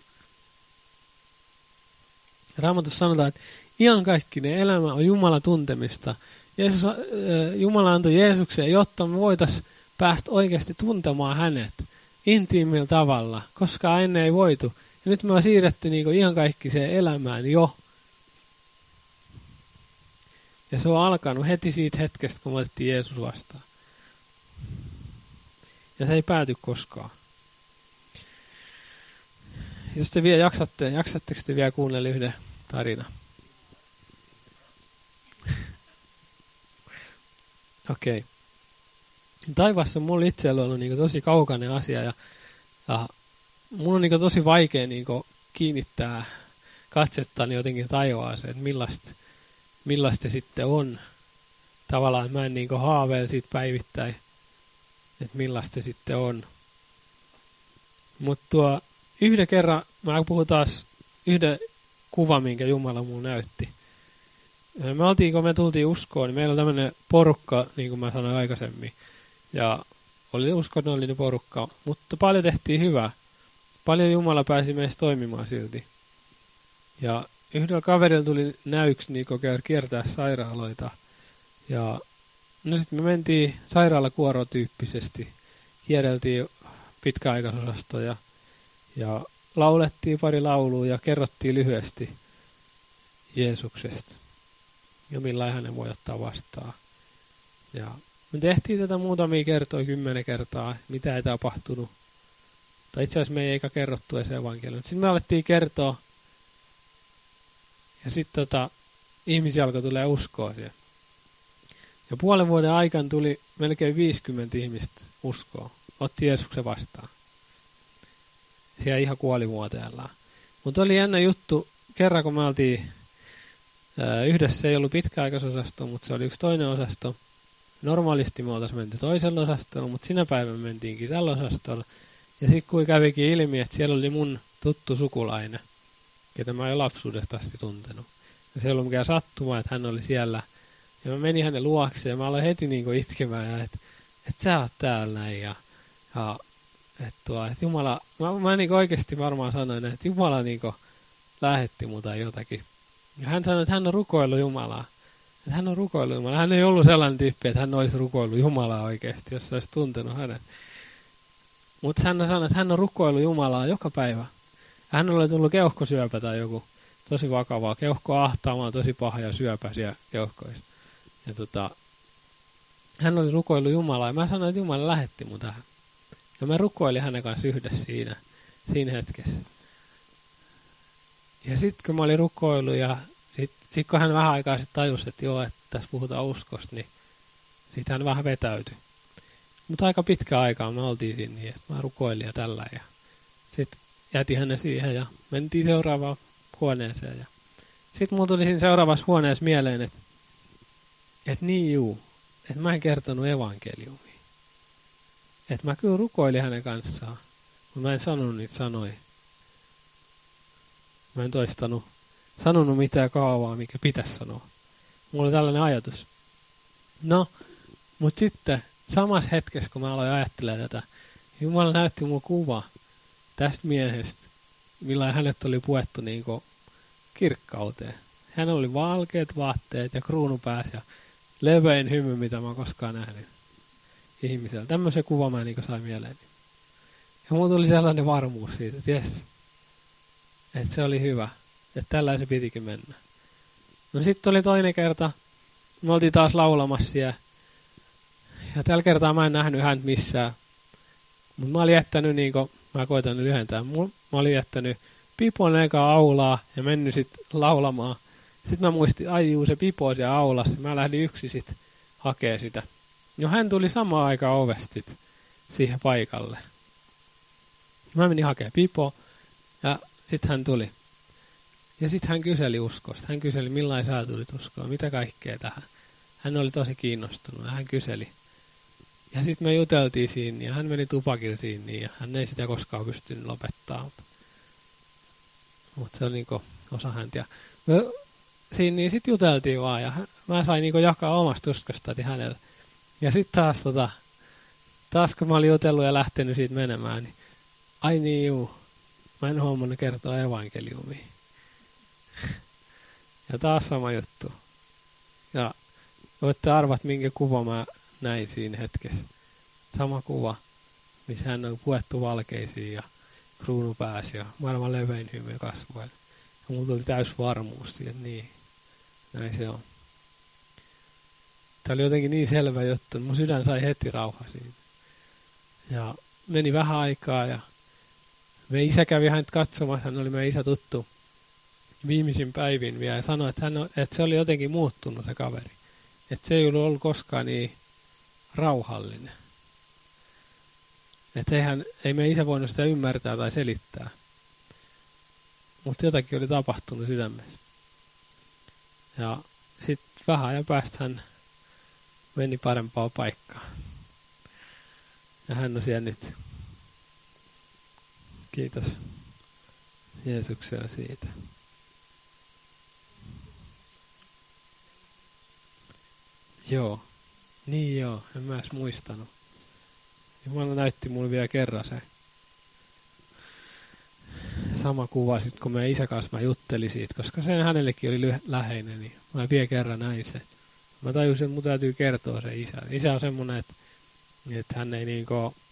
Raamatussa sanotaan, että iankaikkinen elämä on Jumalan tuntemista. Jumala antoi Jeesuksen, jotta me voitaisiin päästä oikeasti tuntemaan hänet intiimillä tavalla, koska ennen ei voitu. Ja nyt me on siirretty niin kuin iankaikkiseen elämään jo. Ja se on alkanut heti siitä hetkestä, kun me otettiin Jeesus vastaan. Ja se ei pääty koskaan. Jos te vielä jaksatteko te vielä kuunnella yhden tarinan? Okei. Taivaassa on mulla itsellä ollut niin tosi kaukainen asia ja mun on niin tosi vaikea niin kiinnittää katsettani jotenkin taivaaseen, että millaista se sitten on. Tavallaan mä en niin haaveile siitä päivittäin, että millaista se sitten on. Mutta yhden kerran, mä puhun taas yhden kuvan, minkä Jumala mulle näytti. Kun me tultiin uskoon, niin meillä oli tämmöinen porukka, niin kuin mä sanoin aikaisemmin. Ja oli uskonnollinen porukka, mutta paljon tehtiin hyvää. Paljon Jumala pääsi meistä toimimaan silti. Ja yhdellä kaverilla tuli näyksi niin kiertää sairaaloita. Ja no sitten me mentiin sairaalakuorotyyppisesti. Kierreltiin pitkäaikaisosastoja ja laulettiin pari laulua ja kerrottiin lyhyesti Jeesuksesta. Ja millainen hänen voi ottaa vastaan. Ja me tehtiin tätä muutamia kertoja, 10 kertaa, mitä ei tapahtunut. Tai itse asiassa me ei eikä kerrottu edes evankeliumia. Sitten me alettiin kertoa. Ja sitten ihmisiä alkoi tulee uskoa siihen. Ja puolen vuoden aikana tuli melkein 50 ihmistä uskoa. Otti Jeesuksen vastaan. Siellä ihan kuolivuoteellaan. Mutta oli jännä juttu. Kerran kun me oltiin yhdessä, ei ollut pitkäaikaisosasto, mutta se oli yksi toinen osasto. Normaalisti me oltaisiin menty toisella osastolla, mutta sinä päivänä mentiinkin tällä osastolla. Ja sitten kun kävikin ilmi, että siellä oli mun tuttu sukulainen, ketä mä en lapsuudesta asti tuntenut. Ja se ei ollut mikään sattuma, että hän oli siellä. Ja mä menin hänen luokseen ja mä aloin heti niinku itkemään, että sä oot täällä näin. Ja että Jumala, mä niinku oikeasti varmaan sanoin, että Jumala niinku lähetti mua tai jotakin. Ja hän sanoi, että hän on rukoillut Jumalaa. Että hän on rukoillut Jumalaa. Hän ei ollut sellainen tyyppi, että hän olisi rukoillut Jumalaa oikeasti, jos olisi tuntenut hänet. Mutta hän sanoi, että hän on rukoillut Jumalaa joka päivä. Hän oli tullut keuhkosyöpä tai joku tosi vakavaa. Keuhko ahtaamaan tosi paha ja syöpä siellä keuhkoissa. Ja hän oli rukoillut Jumalaa ja mä sanoin, että Jumala lähetti mun tähän. Ja mä rukoilin hänen kanssa yhdessä siinä hetkessä. Ja sitten kun mä olin rukoillut ja sitten kun hän vähän aikaa sitten tajusi, että joo, että tässä puhutaan uskosta, niin sitten hän vähän vetäytyi. Mutta aika pitkä aikaa me oltiin siinä niin, että mä rukoilin ja tällä. Ja sitten jätin hänen siihen ja mentiin seuraavaan huoneeseen. Ja Sitten mulla tuli siinä seuraavassa huoneessa mieleen, että mä en kertonut evankeliumia. Että mä kyllä rukoilin hänen kanssaan, mutta mä en sanonut niitä sanoja. Mä en sanonut mitään kaavaa, mikä pitäisi sanoa. Mulla oli tällainen ajatus. No, mutta sitten samassa hetkessä, kun mä aloin ajattelemaan tätä, Jumala näytti mulle kuva tästä miehestä, millainen hänet oli puettu niin kuin kirkkauteen. Hän oli valkeat vaatteet ja kruunu pääsi ja levein hymy, mitä mä oon koskaan nähnyt ihmisellä. Tämmöisen kuvan mä niin sain mieleeni. Ja mulla tuli sellainen varmuus siitä, että jes, että se oli hyvä, että tällä se pitikin mennä. No sitten oli toinen kerta, me oltiin taas laulamassa ja tällä kertaa mä en nähnyt häntä missään. Mutta mä olin jättänyt, mä koitan nyt lyhentää, mä olin jättänyt Pipon eka aulaa ja mennyt sitten laulamaan. Sitten mä muistin, se Pipo siellä aulassa, mä lähdin yksin sitten hakemaan sitä. No hän tuli samaan aikaan ovesta siihen paikalle. Mä menin hakemaan Pipo ja sitten hän tuli. Ja sitten hän kyseli uskosta. Hän kyseli, millainen sä tulit uskoa, mitä kaikkea tähän. Hän oli tosi kiinnostunut ja hän kyseli. Ja sitten me juteltiin siinä ja hän meni tupakilla siinä ja hän ei sitä koskaan pystynyt lopettamaan. Mutta se oli niinku osa häntä. Ja siinä niin sitten juteltiin vaan ja mä sain jakaa omasta uskostani hänelle. Ja sitten taas kun mä olin jutellut ja lähtenyt siitä menemään, niin mä en huomannut kertoa evankeliumia. Ja taas sama juttu. Ja voitte arvata, minkä kuva mä näin siinä hetkessä. Sama kuva, missä hän on puettu valkeisiin ja kruunu pääsi ja maailman levein hymy kasvoilla. Ja mulla tuli täys varmuus siitä, että niin, näin se on. Tämä oli jotenkin niin selvä juttu, että mun sydän sai heti rauha siitä. Ja meni vähän aikaa ja me isä kävi hänet katsomassa, hän oli meidän isä tuttu viimeisin päivin vielä ja sanoi, että se oli jotenkin muuttunut se kaveri. Että se ei ollut koskaan niin rauhallinen. Että ei meidän isä voinut sitä ymmärtää tai selittää. Mutta jotakin oli tapahtunut sydämessä. Ja sitten vähän ajan päästä hän meni parempaan paikkaan. Ja hän on siellä nyt. Kiitos Jeesukselle siitä. Joo. Niin joo, en mä edes muistanut. Jumala näytti mulle vielä kerran se sama kuva, sit kun meidän isä kanssa mä juttelin siitä, koska se hänellekin oli läheinen, niin mä vielä kerran näin se. Mä tajusin, että mun täytyy kertoa se isä. Isä on semmonen, että hän ei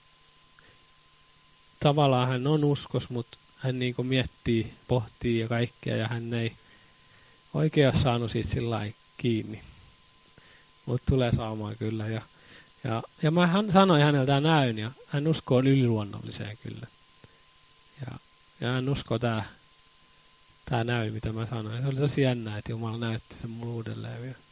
tavallaan hän on uskos, mutta hän miettii, pohtii ja kaikkea, ja hän ei oikein ole saanut siitä sillain kiinni. Mutta tulee saamaan kyllä. Ja mä sanoin häneltä näyn, ja hän uskoo yliluonnolliseen kyllä. Ja hän uskoo tää näyn, mitä mä sanoin. Se oli tosi jännä, että Jumala näytti sen mulle uudelleen vielä.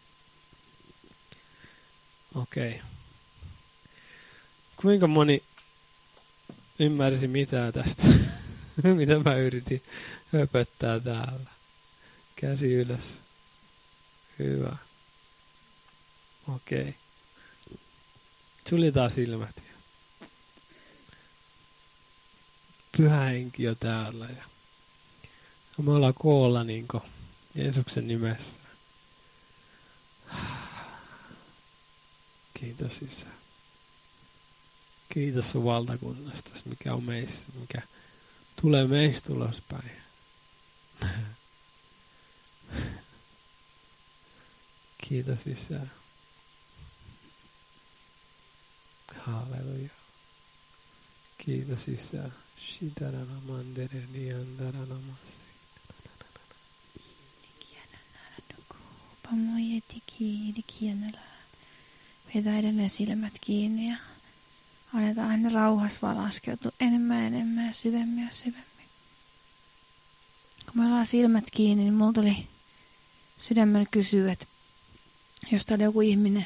Okei. Kuinka moni ymmärsi mitään tästä, mitä mä yritin höpöttää täällä? Käsi ylös. Hyvä. Okei. Suljetaan silmät. Pyhä henki jo täällä. Ja me ollaan koolla Jeesuksen nimessä. Kiitos Isä. Kiitos sun valtakunnasta, mikä on meissä, mikä tulee meistä ulospäin. Kiitos Isä. Halleluja. Kiitos Isä. Shidarana mandere niandaranamassi. Pidä edelleen silmät kiinni ja annetaan aina rauhassa vaan laskeutua enemmän ja enemmän ja syvemmin ja syvemmin. Kun me ollaan silmät kiinni, niin mulla tuli sydämellä kysyä, että jos täällä joku ihminen,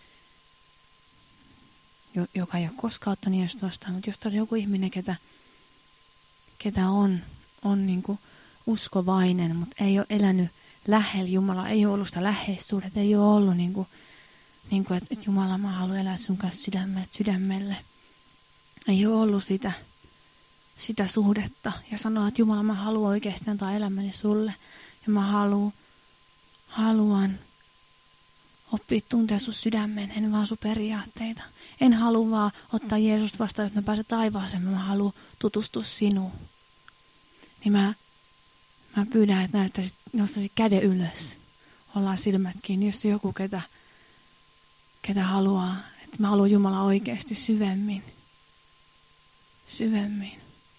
joka ei ole koskaan ottanut Jeesusta vastaan, mutta jos täällä joku ihminen, ketä on niin kuin uskovainen, mutta ei ole elänyt lähellä Jumala, ei ole ollut sitä läheissuhdetta, ei ole ollut niin kuin että Jumala, mä haluan elää sun kanssa sydämelle. Ei ole ollut sitä suhdetta ja sanoa, että Jumala, mä haluan oikeasti antaa elämäni sulle ja mä haluan oppia tuntea sun sydämen, en vaan sun periaatteita. En halua vaan ottaa Jeesusta vastaan, että mä pääsen taivaaseen, mä haluan tutustua sinuun. Niin mä pyydän, että nostaisit käden ylös. Ollaan silmät kiinni, jos joku, ketä haluaa, että mä haluan Jumala oikeasti syvemmin. Syvemmin.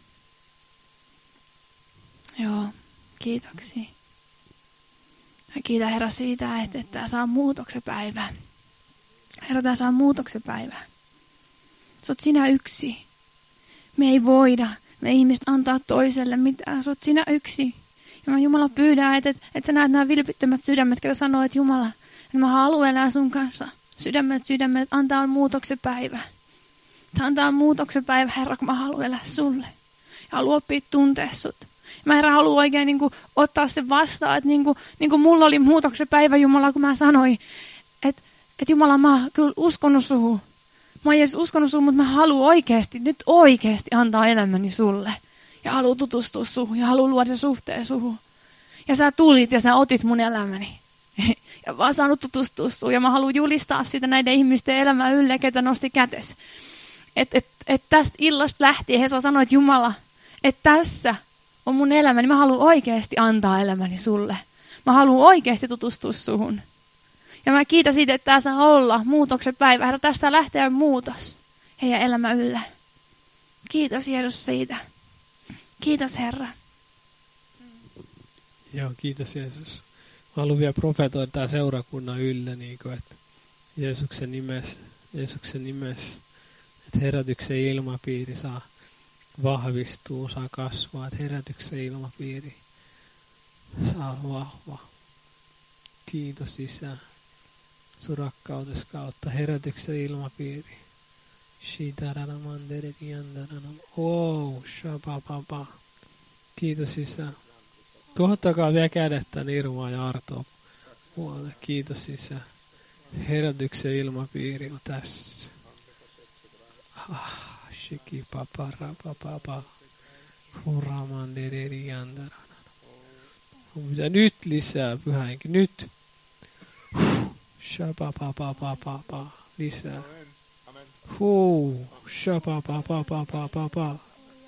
Joo, kiitoksia. Mä kiitän Herra siitä, että tää saa muutoksen päivää. Herra, tää saa muutoksen päivää. Sä oot sinä yksi. Me ei voida, me ihmiset antaa toiselle mitään. Sä oot sinä yksi. Ja mä Jumala pyydän, että sä näet nämä vilpittömät sydämet, ketä sanoo, että Jumala, että mä haluan elää sun kanssa. Sydämet, että antaa muutoksen päivä. Tämä antaa muutoksen päivä, Herra, kun mä haluan elää sulle. Ja haluan oppia tuntea sut. Mä Herra haluan oikein ottaa sen vastaan, että niin kuin mulla oli muutoksen päivä, Jumala, kun mä sanoin, että Jumala, mä oon kyllä uskonut suhun. Mä oon edes uskonut suhun, mutta mä haluan nyt oikeasti antaa elämäni sulle. Ja haluan tutustua suhun ja haluan luoda suhteen suhun. Ja sä tulit ja sä otit mun elämäni. Ja mä oon saanut tutustua suhun ja mä haluan julistaa sitä näiden ihmisten elämää ylle, ketä nosti kätes. Että tästä illasta lähtien he saa sanoa, että Jumala, että tässä on mun elämäni. Mä haluan oikeasti antaa elämäni sulle. Mä haluan oikeasti tutustua suhun. Ja mä kiitän siitä, että tää saa olla muutoksen päivä. Herra, tästä lähtee muutos heidän elämä ylle. Kiitos Jeesus siitä. Kiitos Herra. Joo, kiitos Jeesus. Mä haluan vielä profetoida tää seurakunnan yllä, niin kuin, että Jeesuksen nimessä, että herätyksen ilmapiiri saa vahvistua, saa kasvaa, että herätyksen ilmapiiri saa vahva. Kiitos Isä, sun rakkautes kautta herätyksen ilmapiiri. Shabababa. Kiitos Isä. Kohottakaa vielä kädet tän Irmaa ja Artoa puolelle. Kiitos Isä. Herätyksen ilmapiiri on tässä. Shiki papa rapapa. Huramanderi yandarana. Nyt lisää Pyhä Henki. Nyt. Shabababa. Lisää. Shabababa.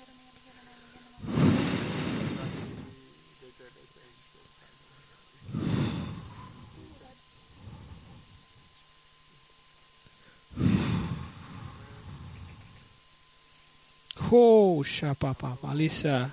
Shabababa. Lisää.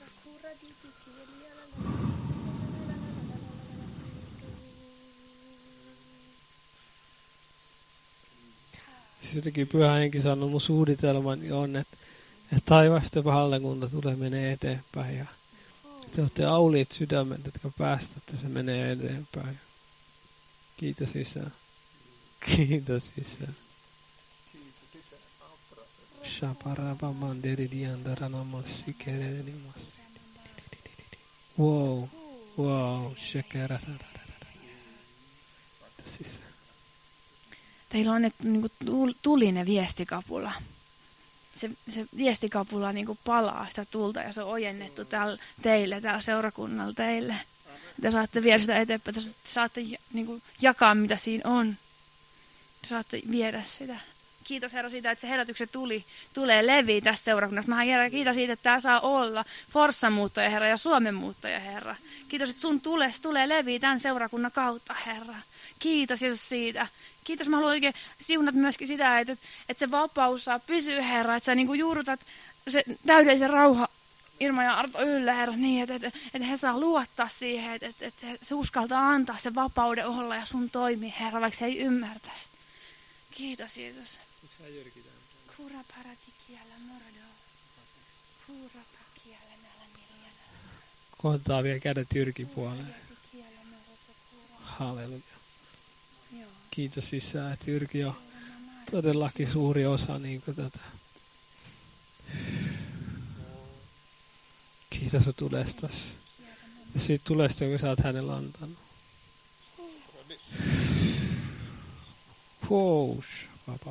Jotenkin Pyhä Henki sanoi, mun suunnitelmani on, että taivasten valtakunta menee eteenpäin. Ja te olette auliit sydämet, jotka päästätte, se menee eteenpäin. Kiitos Isä. Kiitos Isä. Shaparaba manderi diandarana massi kereni massi. Wow, shakera. Kiitos Isä. Teillä on nyt niin tulinen viestikapula. Se viestikapula niin palaa sitä tulta ja se on ojennettu täällä seurakunnalla teille. Te saatte viedä sitä eteenpäin, te saatte niin jakaa mitä siinä on. Te saatte viedä sitä. Kiitos Herra siitä, että se herätyksen tulee leviä tässä seurakunnassa. Mä Herra, kiitos siitä, että tämä saa olla Forssan muuttaja Herra ja Suomen muuttaja Herra. Kiitos, että sun tulee leviä tämän seurakunnan kautta Herra. Kiitos Jeesus siitä. Kiitos, mä haluan oikein siunata myöskin sitä, että se vapaus saa pysyä Herra. Että sä niin kuin juurrutat se täydellisen rauha Irma ja Arto yllä Herra niin, että he saa luottaa siihen, että se uskaltaa antaa sen vapauden olla ja sun toimii Herra, vaikka se ei ymmärtäisi. Kiitos Jeesus. Kohtaa vielä kädet Jyrkin puoleen. Halleluja. Kiitos Isä, että Jyrki on todellakin suuri osa niin tätä. Kiitos tulestas. Ja siitä tulesta, jonka sä oot hänelle antanut. Poush.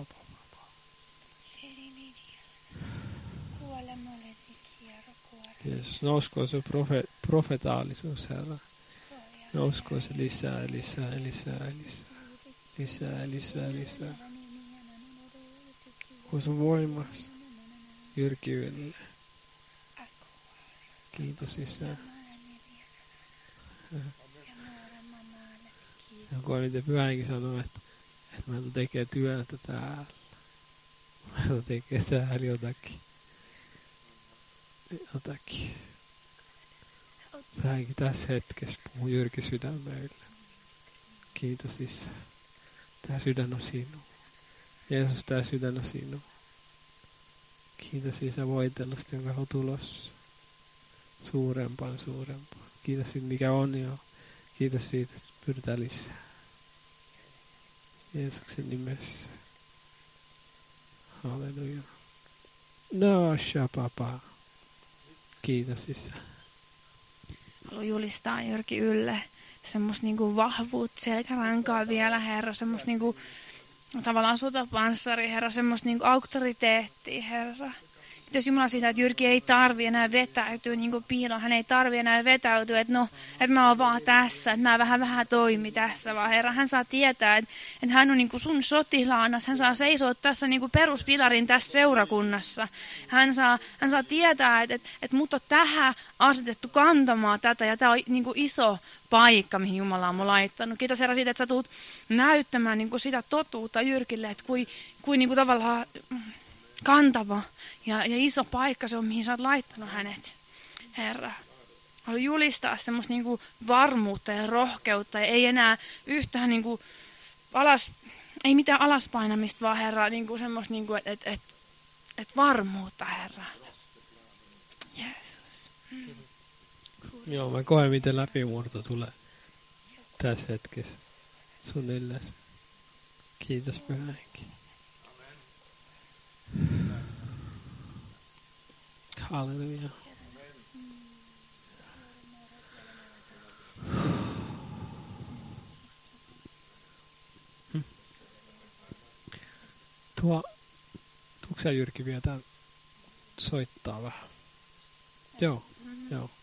Jeesus, nouskoon se profetaalisuus, Herra. Nouskoon se lisää. Kun sun voimas Jyrki ylle. Kiitos, Isä. Ja kun miten Pyhänkin sanoo, että meiltä tekee työtä täällä. Meiltä tekee täällä jotakin. Pyhänkin tässä hetkessä puhuu Jyrki sydämelle. Kiitos, Isä. Tää sydän on sinun. Jeesus, tää sydän on sinun. Kiitos, Isä, voitelusta, jonka on tulossa. Suurempaan. Kiitos siitä, mikä on jo. Kiitos siitä, että pyritään lisää. Jeesuksen nimessä. Halleluja. No, shapapa. Kiitos, Isä. Haluan julistaa Jyrki ylle semmoista niinku vahvuutta, selkärankaa vielä, Herra. Semmoista niinku tavallaan sotapanssari, Herra. Semmoista niinku auktoriteettia, Herra. Kiitos Jumala siitä, että Jyrki ei tarvi enää vetäytyä niin kuin piiloon. Hän ei tarvi enää vetäytyä, että mä oon vaan tässä, että mä vähän toimi tässä. Vaan Herra, hän saa tietää, että hän on niin kuin sun sotilaanas. Hän saa seisoa tässä niin kuin peruspilarin tässä seurakunnassa. Hän saa tietää, että mut on tähän asetettu kantamaan tätä. Ja tämä on niin kuin iso paikka, mihin Jumala on mun laittanut. Kiitos Herra siitä, että sä tulet näyttämään niin kuin sitä totuutta Jyrkille, että kuin niin kuin tavallaan kantava ja iso paikka se on, mihin sä oot laittanut hänet, Herra. Haluan julistaa semmoista niinku varmuutta ja rohkeutta ja ei enää yhtään niinku ei mitään alaspainamista, vaan Herra, niinku semmoista niinku, et varmuutta, Herra. Jeesus. Joo, mä koen, miten läpimurto tulee tässä hetkessä sun ylläs. Kiitos, Pyhä Henki. Halleluja. Tuuko sä Jyrki vielä soittaa vähän? Joo.